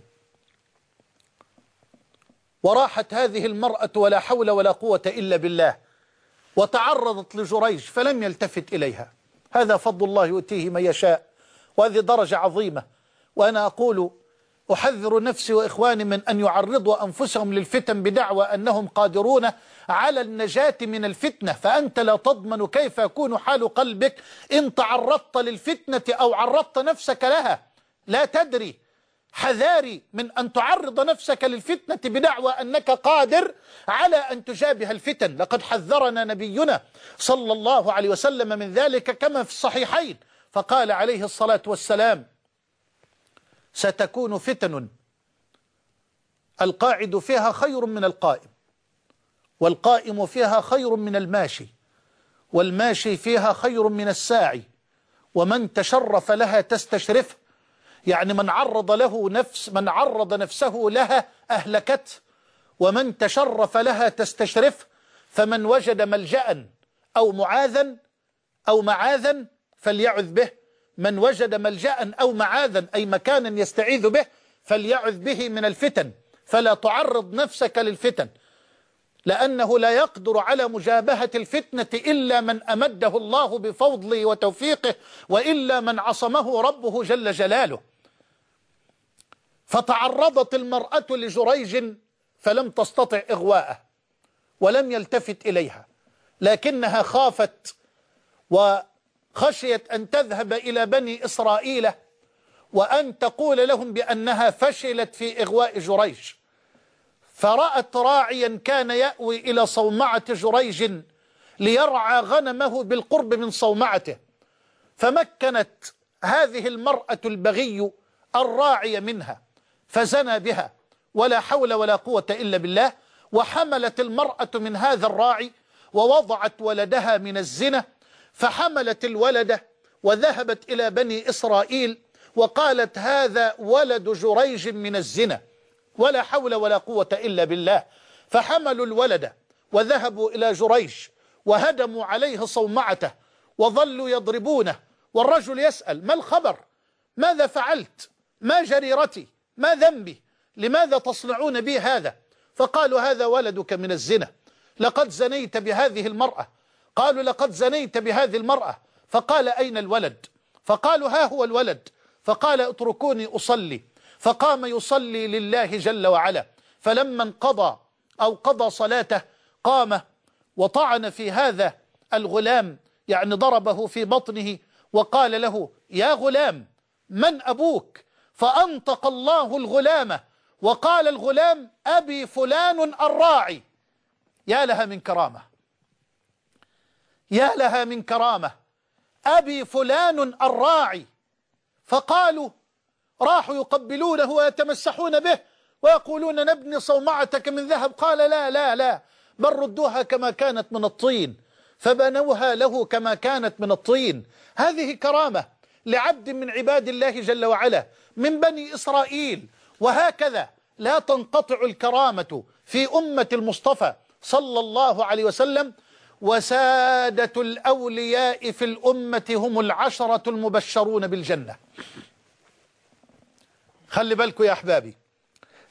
وراحت هذه المرأة ولا حول ولا قوة إلا بالله، وتعرضت لجريج فلم يلتفت إليها. هذا فضل الله يؤتيه من يشاء، وهذه درجة عظيمة. وأنا أقول أحذر نفسي وإخواني من أن يعرضوا أنفسهم للفتن بدعوى أنهم قادرون على النجاة من الفتنة، فأنت لا تضمن كيف يكون حال قلبك إن تعرضت للفتنة أو عرضت نفسك لها، لا تدري. حذاري من أن تعرض نفسك للفتنة بدعوى أنك قادر على أن تجابه الفتن. لقد حذرنا نبينا صلى الله عليه وسلم من ذلك كما في الصحيحين، فقال عليه الصلاة والسلام ستكون فتن القاعد فيها خير من القائم، والقائم فيها خير من الماشي، والماشي فيها خير من الساعي، ومن تشرف لها تستشرفه. يعني من عرض له نفس من عرض نفسه لها أهلكته، ومن تشرف لها تستشرفه. فمن وجد ملجأ أو معاذا أو معاذا فليعذ به، من وجد ملجأ أو معاذا أي مكانا يستعيذ به فليعذ به من الفتن. فلا تعرض نفسك للفتن، لأنه لا يقدر على مجابهة الفتنة إلا من أمده الله بفضله وتوفيقه، وإلا من عصمه ربه جل جلاله. فتعرضت المرأة لجريج فلم تستطع إغواءه ولم يلتفت إليها، لكنها خافت وخشيت أن تذهب إلى بني إسرائيل وأن تقول لهم بأنها فشلت في إغواء جريج. فرأت راعيا كان يأوي إلى صومعة جريج ليرعى غنمه بالقرب من صومعته، فمكنت هذه المرأة البغي الراعي منها فزنى بها، ولا حول ولا قوة إلا بالله. وحملت المرأة من هذا الراعي ووضعت ولدها من الزنا، فحملت الولد وذهبت إلى بني إسرائيل وقالت هذا ولد جريج من الزنا، ولا حول ولا قوة إلا بالله. فحملوا الولد وذهبوا إلى جريج وهدموا عليه صومعته وظلوا يضربونه، والرجل يسأل ما الخبر؟ ماذا فعلت؟ ما جريرتي؟ ما ذنبي؟ لماذا تصنعون بي هذا؟ فقالوا هذا ولدك من الزنا، لقد زنيت بهذه المرأة. قالوا لقد زنيت بهذه المرأة. فقال أين الولد؟ فقالوا ها هو الولد. فقال اتركوني أصلي. فقام يصلي لله جل وعلا، فلما انقضى أو قضى صلاته قام وطعن في هذا الغلام، يعني ضربه في بطنه وقال له يا غلام من أبوك؟ فأنطق الله الغلام وقال الغلام أبي فلان الراعي. يا لها من كرامة، يا لها من كرامة، أبي فلان الراعي. فقالوا راحوا يقبلونه ويتمسحون به ويقولون نبني صومعتك من ذهب. قال لا لا لا، بل ردوها كما كانت من الطين، فبنوها له كما كانت من الطين. هذه كرامة لعبد من عباد الله جل وعلا من بني إسرائيل. وهكذا لا تنقطع الكرامة في أمة المصطفى صلى الله عليه وسلم. وسادة الأولياء في الأمة هم العشرة المبشرون بالجنة. خلي بالكم يا أحبابي،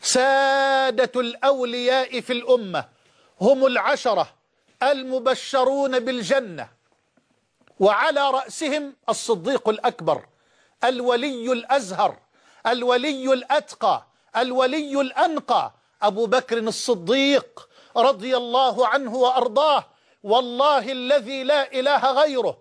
سادة الأولياء في الأمة هم العشرة المبشرون بالجنة، وعلى رأسهم الصديق الأكبر، الولي الأزهر، الولي الأتقى، الولي الأنقى، أبو بكر الصديق رضي الله عنه وأرضاه. والله الذي لا إله غيره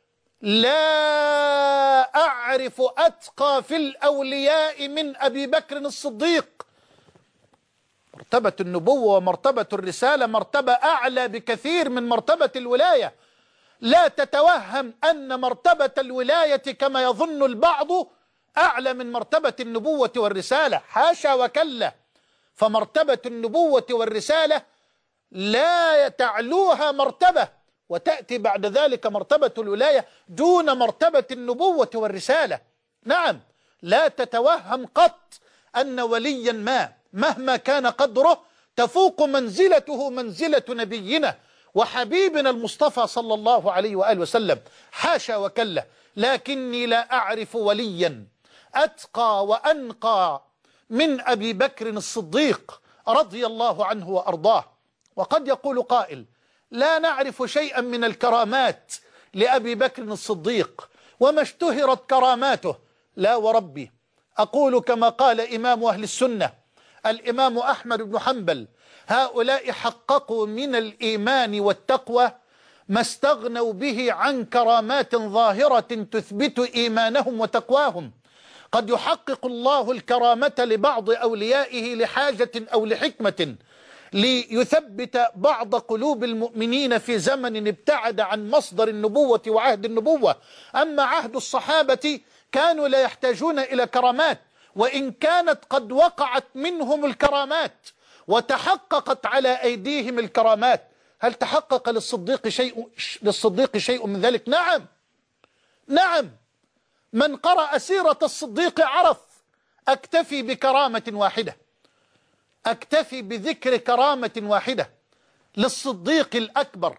لا أعرف أتقى في الأولياء من أبي بكر الصديق. مرتبة النبوة ومرتبة الرسالة مرتبة أعلى بكثير من مرتبة الولاية. لا تتوهم أن مرتبة الولاية كما يظن البعض أعلى من مرتبة النبوة والرسالة، حاشا وكلا. فمرتبة النبوة والرسالة لا تعلوها مرتبة، وتأتي بعد ذلك مرتبة الولاية دون مرتبة النبوة والرسالة. نعم، لا تتوهم قط أن وليا ما مهما كان قدره تفوق منزلته منزلة نبينا وحبيبنا المصطفى صلى الله عليه وآله وسلم، حاشا وكلا. لكني لا أعرف وليا أتقى وأنقى من أبي بكر الصديق رضي الله عنه وأرضاه. وقد يقول قائل: لا نعرف شيئا من الكرامات لأبي بكر الصديق وما اشتهرت كراماته. لا وربي، أقول كما قال إمام أهل السنة الإمام أحمد بن حنبل: هؤلاء حققوا من الإيمان والتقوى ما استغنوا به عن كرامات ظاهرة تثبت إيمانهم وتقواهم. قد يحقق الله الكرامة لبعض أوليائه لحاجة أو لحكمة، ليثبت بعض قلوب المؤمنين في زمن ابتعد عن مصدر النبوة وعهد النبوة. أما عهد الصحابة كانوا لا يحتاجون إلى كرامات، وإن كانت قد وقعت منهم الكرامات وتحققت على أيديهم الكرامات. هل تحقق للصديق شيء للصديق شيء من ذلك؟ نعم نعم. من قرأ سيرة الصديق عرف. أكتفي بكرامة واحدة، أكتفي بذكر كرامة واحدة للصديق الأكبر،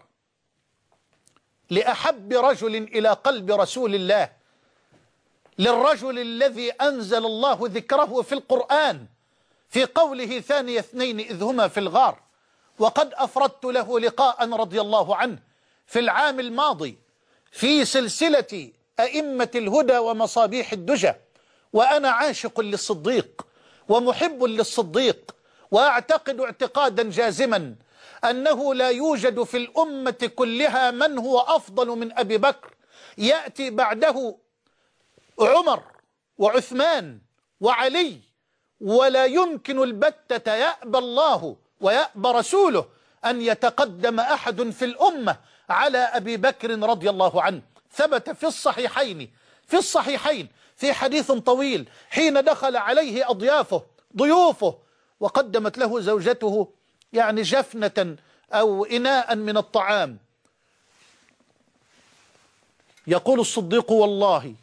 لأحب رجل إلى قلب رسول الله، للرجل الذي أنزل الله ذكره في القرآن في قوله: ثاني اثنين إذ هما في الغار. وقد أفردت له لقاء رضي الله عنه في العام الماضي في سلسلة أئمة الهدى ومصابيح الدجى، وأنا عاشق للصديق ومحب للصديق، وأعتقد اعتقادا جازما أنه لا يوجد في الأمة كلها من هو أفضل من أبي بكر. يأتي بعده عمر وعثمان وعلي، ولا يمكن البتة، يأبى الله ويأبى رسوله أن يتقدم أحد في الأمة على أبي بكر رضي الله عنه. ثبت في الصحيحين في الصحيحين في حديث طويل حين دخل عليه أضيافه ضيوفه وقدمت له زوجته يعني جفنة أو إناء من الطعام، يقول الصديق: والله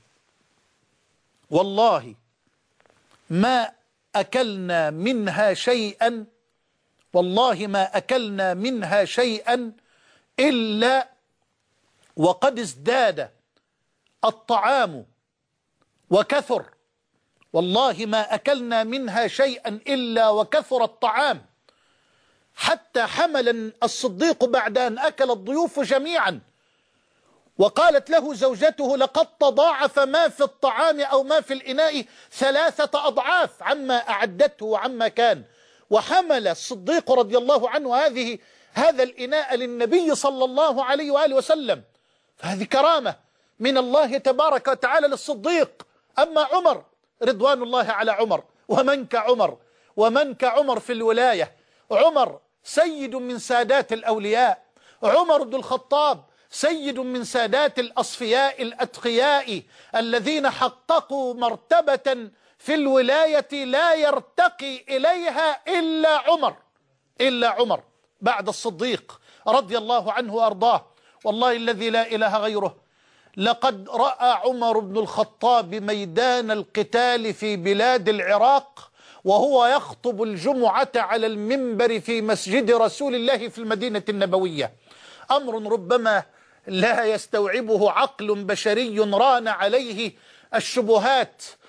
والله ما أكلنا منها شيئا والله ما أكلنا منها شيئا إلا وقد ازداد الطعام وكثر. والله ما أكلنا منها شيئا إلا وكثر الطعام، حتى حمل الصديق بعد أن أكل الضيوف جميعا، وقالت له زوجته: لقد تضاعف ما في الطعام أو ما في الإناء ثلاثة أضعاف عما أعدته وعما كان. وحمل الصديق رضي الله عنه هذه هذا الإناء للنبي صلى الله عليه وآله وسلم، فهذه كرامة من الله تبارك وتعالى للصديق. أما عمر رضوان الله على عمر، ومن كعمر ومن كعمر في الولاية. عمر سيد من سادات الأولياء، عمر بن الخطاب سيد من سادات الأصفياء الأتقياء الذين حققوا مرتبة في الولاية لا يرتقي إليها إلا عمر إلا عمر بعد الصديق رضي الله عنه وأرضاه. والله الذي لا إله غيره، لقد رأى عمر بن الخطاب ميدان القتال في بلاد العراق وهو يخطب الجمعة على المنبر في مسجد رسول الله في المدينة النبوية. أمر ربما لا يستوعبه عقل بشري ران عليه الشبهات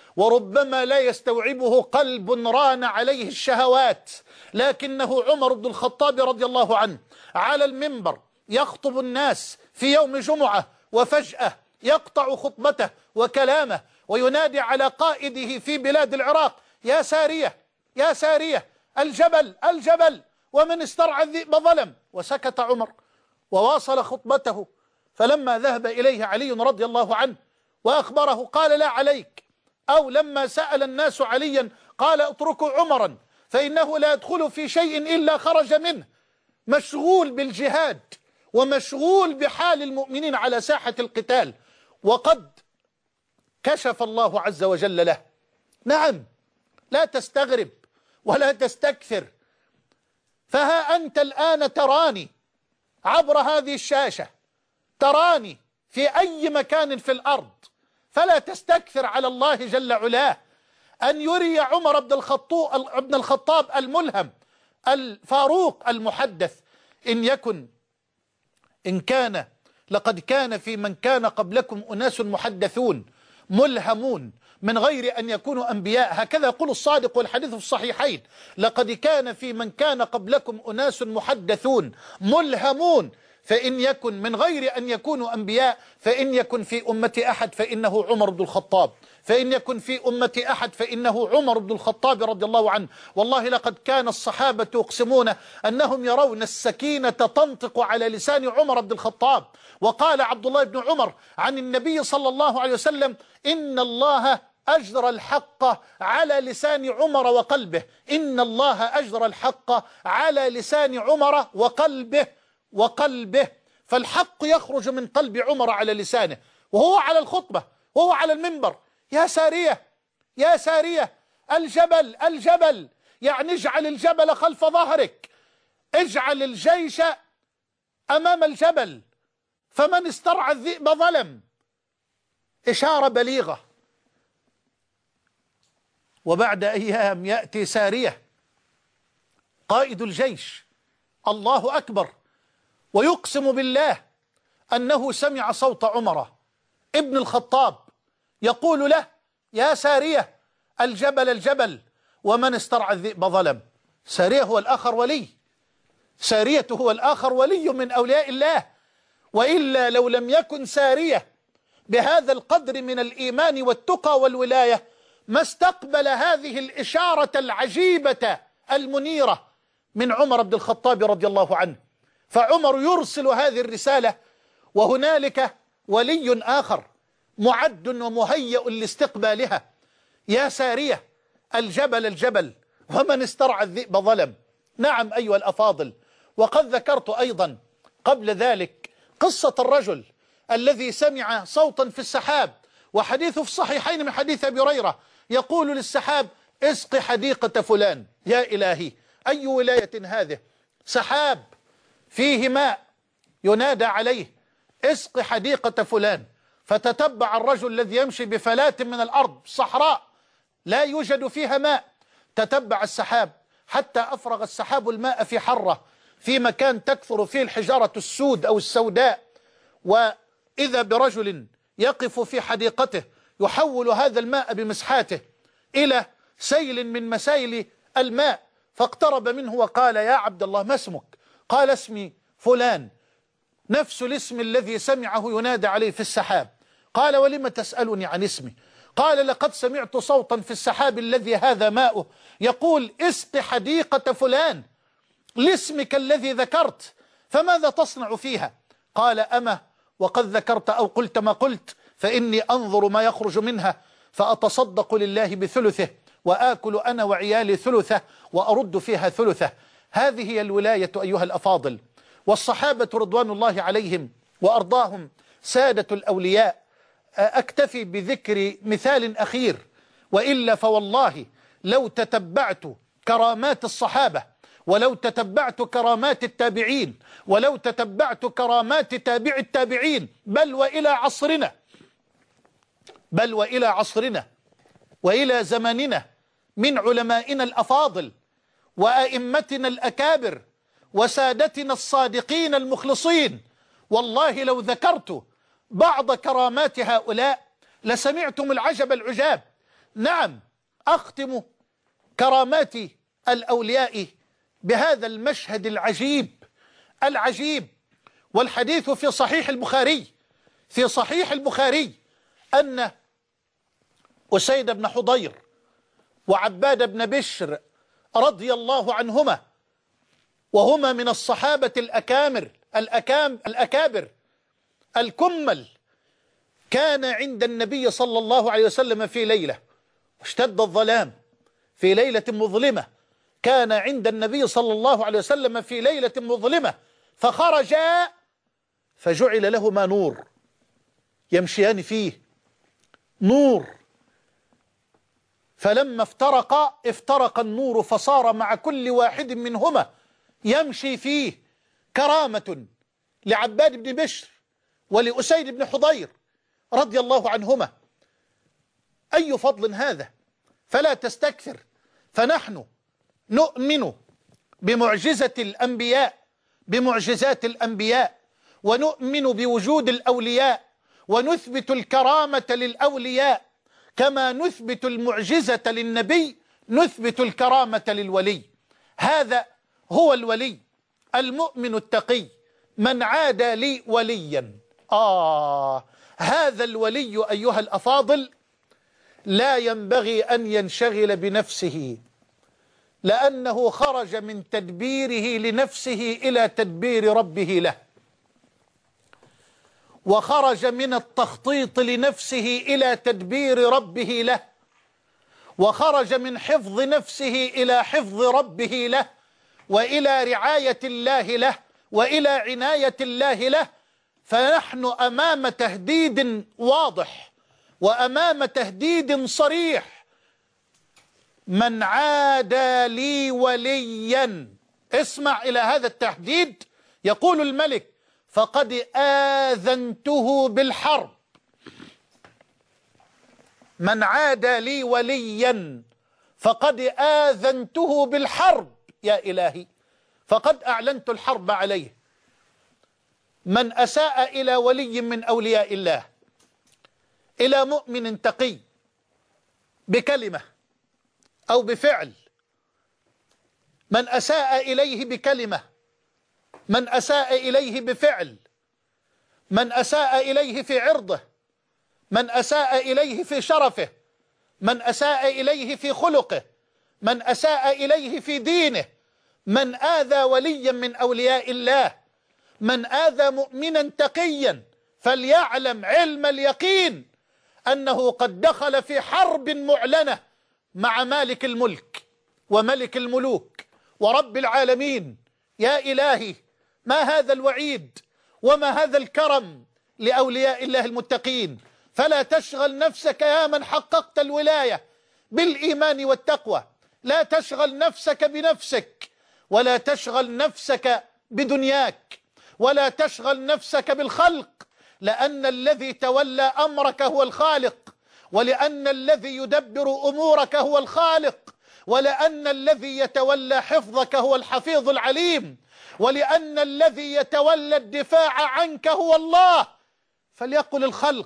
وربما لا يستوعبه قلب ران عليه الشهوات، لكنه عمر بن الخطاب رضي الله عنه على المنبر يخطب الناس في يوم جمعة، وفجأة يقطع خطبته وكلامه وينادي على قائده في بلاد العراق: يا سارية يا سارية، الجبل الجبل، ومن استرعى الذئب ظلم. وسكت عمر وواصل خطبته. فلما ذهب إليه علي رضي الله عنه وأخبره قال: لا عليك. أو لما سأل الناس عليا قال: اتركوا عمرا فإنه لا يدخل في شيء إلا خرج منه، مشغول بالجهاد ومشغول بحال المؤمنين على ساحة القتال، وقد كشف الله عز وجل له. نعم، لا تستغرب ولا تستكثر، فها أنت الآن تراني عبر هذه الشاشة، تراني في أي مكان في الأرض، فلا تستكثر على الله جل علاه أن يري عمر بن الخطاب الملهم الفاروق المحدث: إن يكن إن كان لقد كان في من كان قبلكم أناس محدثون ملهمون من غير أن يكونوا أنبياء. هكذا يقول الصادق والحديث في الصحيحين: لقد كان في من كان قبلكم أناس محدثون ملهمون، فإن يكن من غير أن يكونوا أنبياء فإن يكن في أمة أحد فإنه عمر بن الخطاب، فإن يكن في أمة أحد فإنه عمر بن الخطاب رضي الله عنه. والله لقد كان الصحابة يقسمون أنهم يرون السكينة تنطق على لسان عمر بن الخطاب. وقال عبد الله بن عمر عن النبي صلى الله عليه وسلم: إن الله أجرى الحق على لسان عمر وقلبه، إن الله أجرى الحق على لسان عمر وقلبه وقلبه فالحق يخرج من قلب عمر على لسانه وهو على الخطبة وهو على المنبر: يا سارية يا سارية، الجبل الجبل، يعني اجعل الجبل خلف ظهرك، اجعل الجيش أمام الجبل، فمن استرعى الذئب ظلم. إشارة بليغة. وبعد أيام يأتي سارية قائد الجيش، الله أكبر، ويقسم بالله أنه سمع صوت عمر ابن الخطاب يقول له: يا سارية، الجبل الجبل، ومن استرعى الذئب ظلم. سارية هو الآخر ولي، سارية هو الآخر ولي من أولياء الله، وإلا لو لم يكن سارية بهذا القدر من الإيمان والتقى والولاية ما استقبل هذه الإشارة العجيبة المنيرة من عمر بن الخطاب رضي الله عنه. فعمر يرسل هذه الرسالة، وهنالك ولي آخر معد ومهيأ لاستقبالها: يا سارية، الجبل الجبل، ومن استرعى الذئب ظلم. نعم أيها الأفاضل، وقد ذكرت أيضا قبل ذلك قصة الرجل الذي سمع صوتا في السحاب، وحديثه في الصحيحين من حديث أبي هريرة يقول للسحاب: اسق حديقة فلان. يا إلهي، أي ولاية هذه؟ سحاب فيه ماء ينادى عليه: اسق حديقة فلان. فتتبع الرجل الذي يمشي بفلاة من الأرض صحراء لا يوجد فيها ماء، تتبع السحاب حتى أفرغ السحاب الماء في حرة في مكان تكثر فيه الحجارة السود أو السوداء، وإذا برجل يقف في حديقته يحول هذا الماء بمسحاته إلى سيل من مسائل الماء. فاقترب منه وقال: يا عبد الله، ما اسمك؟ قال: اسمي فلان، نفس الاسم الذي سمعه ينادى عليه في السحاب. قال: ولم تسألني عن اسمي؟ قال: لقد سمعت صوتا في السحاب الذي هذا ماؤه يقول: اسق حديقة فلان لاسمك الذي ذكرت، فماذا تصنع فيها؟ قال: أما وقد ذكرت أو قلت ما قلت، فإني أنظر ما يخرج منها فأتصدق لله بثلثه، وآكل أنا وعيالي ثلثه، وأرد فيها ثلثه. هذه هي الولاية أيها الأفاضل. والصحابة رضوان الله عليهم وأرضاهم سادة الأولياء. أكتفي بذكر مثال أخير، وإلا فوالله لو تتبعت كرامات الصحابة، ولو تتبعت كرامات التابعين، ولو تتبعت كرامات تابع التابعين، بل وإلى عصرنا بل وإلى عصرنا وإلى زماننا من علمائنا الأفاضل وأئمتنا الأكابر وسادتنا الصادقين المخلصين، والله لو ذكرت بعض كرامات هؤلاء لسمعتم العجب العجاب. نعم، أختم كرامات الأولياء بهذا المشهد العجيب العجيب، والحديث في صحيح البخاري في صحيح البخاري أن أسيد بن حضير وعباد بن بشر رضي الله عنهما، وهما من الصحابة الأكامر الأكام الأكابر الكمل، كان عند النبي صلى الله عليه وسلم في ليلة واشتد الظلام، في ليلة مظلمة، كان عند النبي صلى الله عليه وسلم في ليلة مظلمة، فخرج فجعل لهما نور يمشيان فيه، نور، فلما افترقا افترق النور فصار مع كل واحد منهما يمشي فيه. كرامة لعباد بن بشر ولأسيد بن حضير رضي الله عنهما، أي فضل هذا؟ فلا تستكثر، فنحن نؤمن بمعجزة الأنبياء بمعجزات الأنبياء، ونؤمن بوجود الأولياء، ونثبت الكرامة للأولياء كما نثبت المعجزة للنبي، نثبت الكرامة للولي. هذا هو الولي المؤمن التقي، من عادى لي وليا. آه هذا الولي أيها الأفاضل لا ينبغي أن ينشغل بنفسه، لأنه خرج من تدبيره لنفسه إلى تدبير ربه له، وخرج من التخطيط لنفسه إلى تدبير ربه له، وخرج من حفظ نفسه إلى حفظ ربه له، وإلى رعاية الله له، وإلى عناية الله له. فنحن أمام تهديد واضح وأمام تهديد صريح: من عادى لي وليا، اسمع إلى هذا التهديد، يقول الملك: فقد آذنته بالحرب. من عادى لي وليا فقد آذنته بالحرب. يا إلهي، فقد أعلنت الحرب عليه. من أساء إلى ولي من أولياء الله، إلى مؤمن تقي، بكلمة أو بفعل، من أساء إليه بكلمة، من أساء إليه بفعل، من أساء إليه في عرضه، من أساء إليه في شرفه، من أساء إليه في خلقه، من أساء إليه في دينه، من آذى وليا من أولياء الله، من آذى مؤمنا تقيا، فليعلم علم اليقين أنه قد دخل في حرب معلنة مع مالك الملك وملك الملوك ورب العالمين. يا إلهي، ما هذا الوعيد وما هذا الكرم لأولياء الله المتقين. فلا تشغل نفسك يا من حققت الولاية بالإيمان والتقوى، لا تشغل نفسك بنفسك، ولا تشغل نفسك بدنياك، ولا تشغل نفسك بالخلق، لأن الذي تولى أمرك هو الخالق، ولأن الذي يدبر أمورك هو الخالق، ولأن الذي يتولى حفظك هو الحفيظ العليم، ولأن الذي يتولى الدفاع عنك هو الله. فليقل الخلق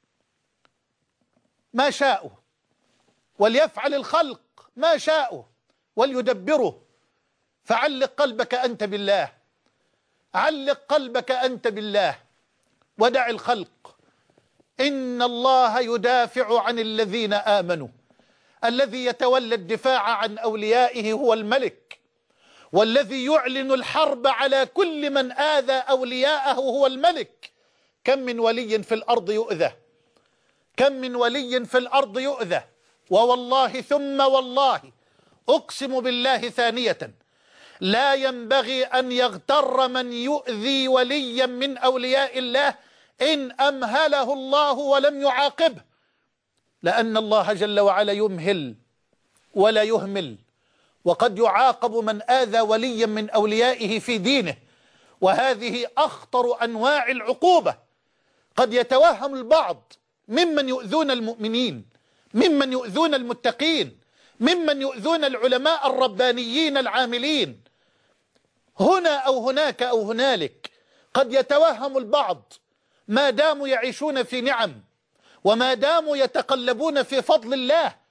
ما شاءوا، وليفعل الخلق ما شاءوا، وليدبروا. فعلق قلبك أنت بالله، علق قلبك أنت بالله، ودع الخلق. إن الله يدافع عن الذين آمنوا. الذي يتولى الدفاع عن أوليائه هو الملك، والذي يعلن الحرب على كل من آذى أولياءه هو الملك. كم من ولي في الأرض يؤذى، كم من ولي في الأرض يؤذى، ووالله ثم والله أقسم بالله ثانية، لا ينبغي أن يغتر من يؤذي وليا من أولياء الله إن أمهله الله ولم يعاقبه، لأن الله جل وعلا يمهل ولا يهمل، وقد يعاقب من آذى وليا من أوليائه في دينه، وهذه أخطر أنواع العقوبة. قد يتوهم البعض ممن يؤذون المؤمنين، ممن يؤذون المتقين، ممن يؤذون العلماء الربانيين العاملين، هنا أو هناك أو هنالك، قد يتوهم البعض ما داموا يعيشون في نعم، وما داموا يتقلبون في فضل الله،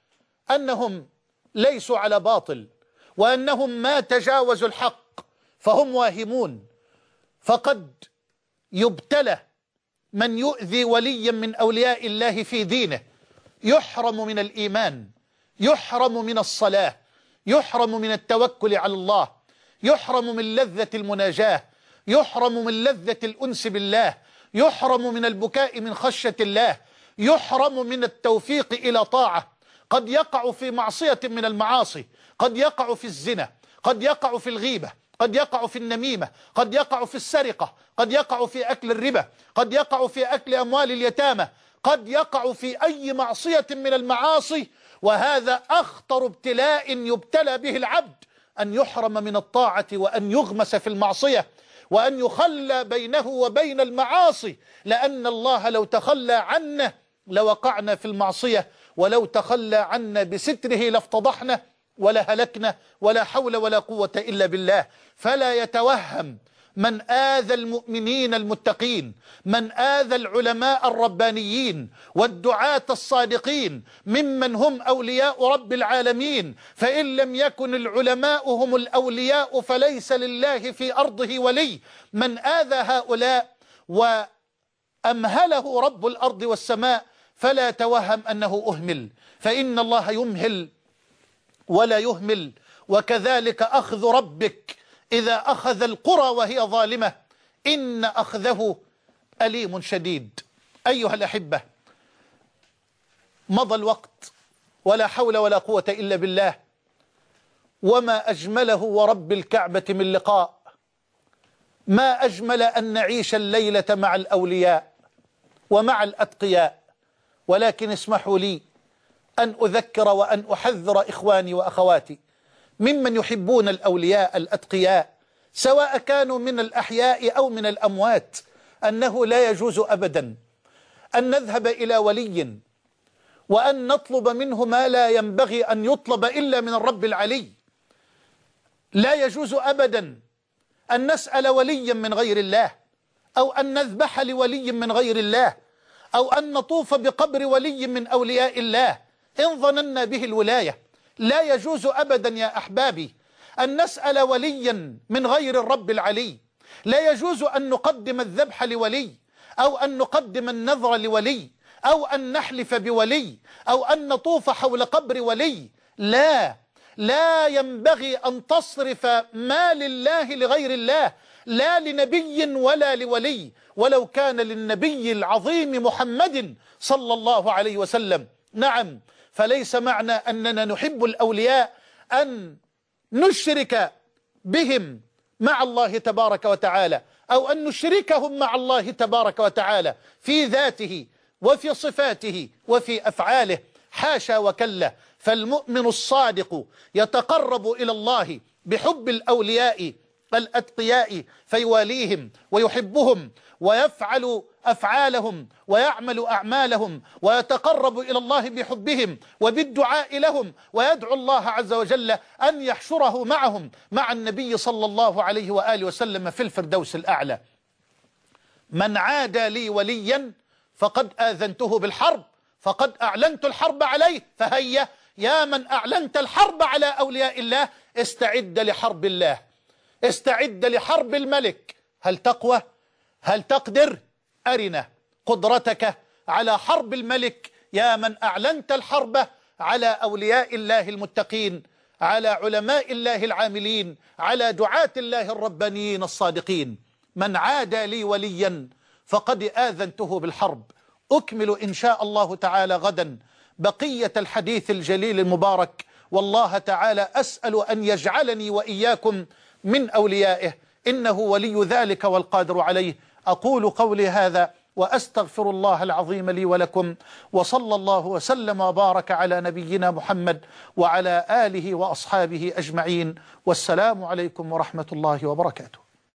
أنهم ليسوا على باطل وأنهم ما تجاوزوا الحق، فهم واهمون. فقد يبتلى من يؤذي وليا من أولياء الله في دينه، يحرم من الإيمان، يحرم من الصلاة، يحرم من التوكل على الله، يحرم من لذة المناجاة، يحرم من لذة الأنس بالله، يحرم من البكاء من خشية الله، يحرم من التوفيق إلى طاعة. قد يقع في معصية من المعاصي، قد يقع في الزنا، قد يقع في الغيبة، قد يقع في النميمة، قد يقع في السرقة، قد يقع في أكل الربا، قد يقع في أكل أموال اليتامى، قد يقع في أي معصية من المعاصي. وهذا أخطر ابتلاء يبتلى به العبد، أن يحرم من الطاعة وأن يغمس في المعصية وأن يخلى بينه وبين المعاصي، لأن الله لو تخلى عنا لوقعنا في المعصية، ولو تخلى عنا بستره لافتضحنا ولا هلكنا، ولا حول ولا قوة إلا بالله. فلا يتوهم من آذى المؤمنين المتقين، من آذى العلماء الربانيين والدعاة الصادقين ممن هم أولياء رب العالمين، فإن لم يكن العلماء هم الأولياء فليس لله في أرضه ولي. من آذى هؤلاء وأمهله رب الأرض والسماء فلا توهم أنه أهمل، فإن الله يمهل ولا يهمل. وكذلك أخذ ربك إذا أخذ القرى وهي ظالمة إن أخذه أليم شديد. أيها الأحبة، مضى الوقت ولا حول ولا قوة إلا بالله، وما أجمله ورب الكعبة من لقاء. ما أجمل أن نعيش الليلة مع الأولياء ومع الأتقياء. ولكن اسمحوا لي أن أذكر وأن أحذر إخواني وأخواتي ممن يحبون الأولياء الأتقياء سواء كانوا من الأحياء أو من الأموات، أنه لا يجوز أبدا أن نذهب إلى ولي وأن نطلب منه ما لا ينبغي أن يطلب إلا من الرب العلي. لا يجوز أبدا أن نسأل وليا من غير الله، أو أن نذبح لولي من غير الله، أو أن نطوف بقبر ولي من أولياء الله إن ظننا به الولاية. لا يجوز أبدا يا أحبابي أن نسأل وليا من غير الرب العلي. لا يجوز أن نقدم الذبح لولي، أو أن نقدم النذر لولي، أو أن نحلف بولي، أو أن نطوف حول قبر ولي. لا لا ينبغي أن تصرف ما لله لغير الله، لا لنبي ولا لولي، ولو كان للنبي العظيم محمد صلى الله عليه وسلم. نعم، فليس معنى أننا نحب الأولياء أن نشرك بهم مع الله تبارك وتعالى، أو أن نشركهم مع الله تبارك وتعالى في ذاته وفي صفاته وفي أفعاله. حاشا وكلا. فالمؤمن الصادق يتقرب إلى الله بحب الأولياء الأتقياء فيواليهم ويحبهم ويفعل أفعالهم ويعمل أعمالهم ويتقرب إلى الله بحبهم وبالدعاء لهم، ويدعو الله عز وجل أن يحشره معهم مع النبي صلى الله عليه وآله وسلم في الفردوس الأعلى. من عادى لي وليا فقد آذنته بالحرب، فقد أعلنت الحرب عليه. فهيا يا من أعلنت الحرب على أولياء الله، استعد لحرب الله، استعد لحرب الملك. هل تقوى؟ هل تقدر؟ أرنا قدرتك على حرب الملك يا من أعلنت الحرب على أولياء الله المتقين، على علماء الله العاملين، على دعاة الله الربانيين الصادقين. من عادى لي وليا فقد آذنته بالحرب. أكمل إن شاء الله تعالى غدا بقية الحديث الجليل المبارك، والله تعالى أسأل أن يجعلني وإياكم من أوليائه، إنه ولي ذلك والقادر عليه. أقول قولي هذا وأستغفر الله العظيم لي ولكم، وصلى الله وسلم وبارك على نبينا محمد وعلى آله وأصحابه أجمعين، والسلام عليكم ورحمة الله وبركاته.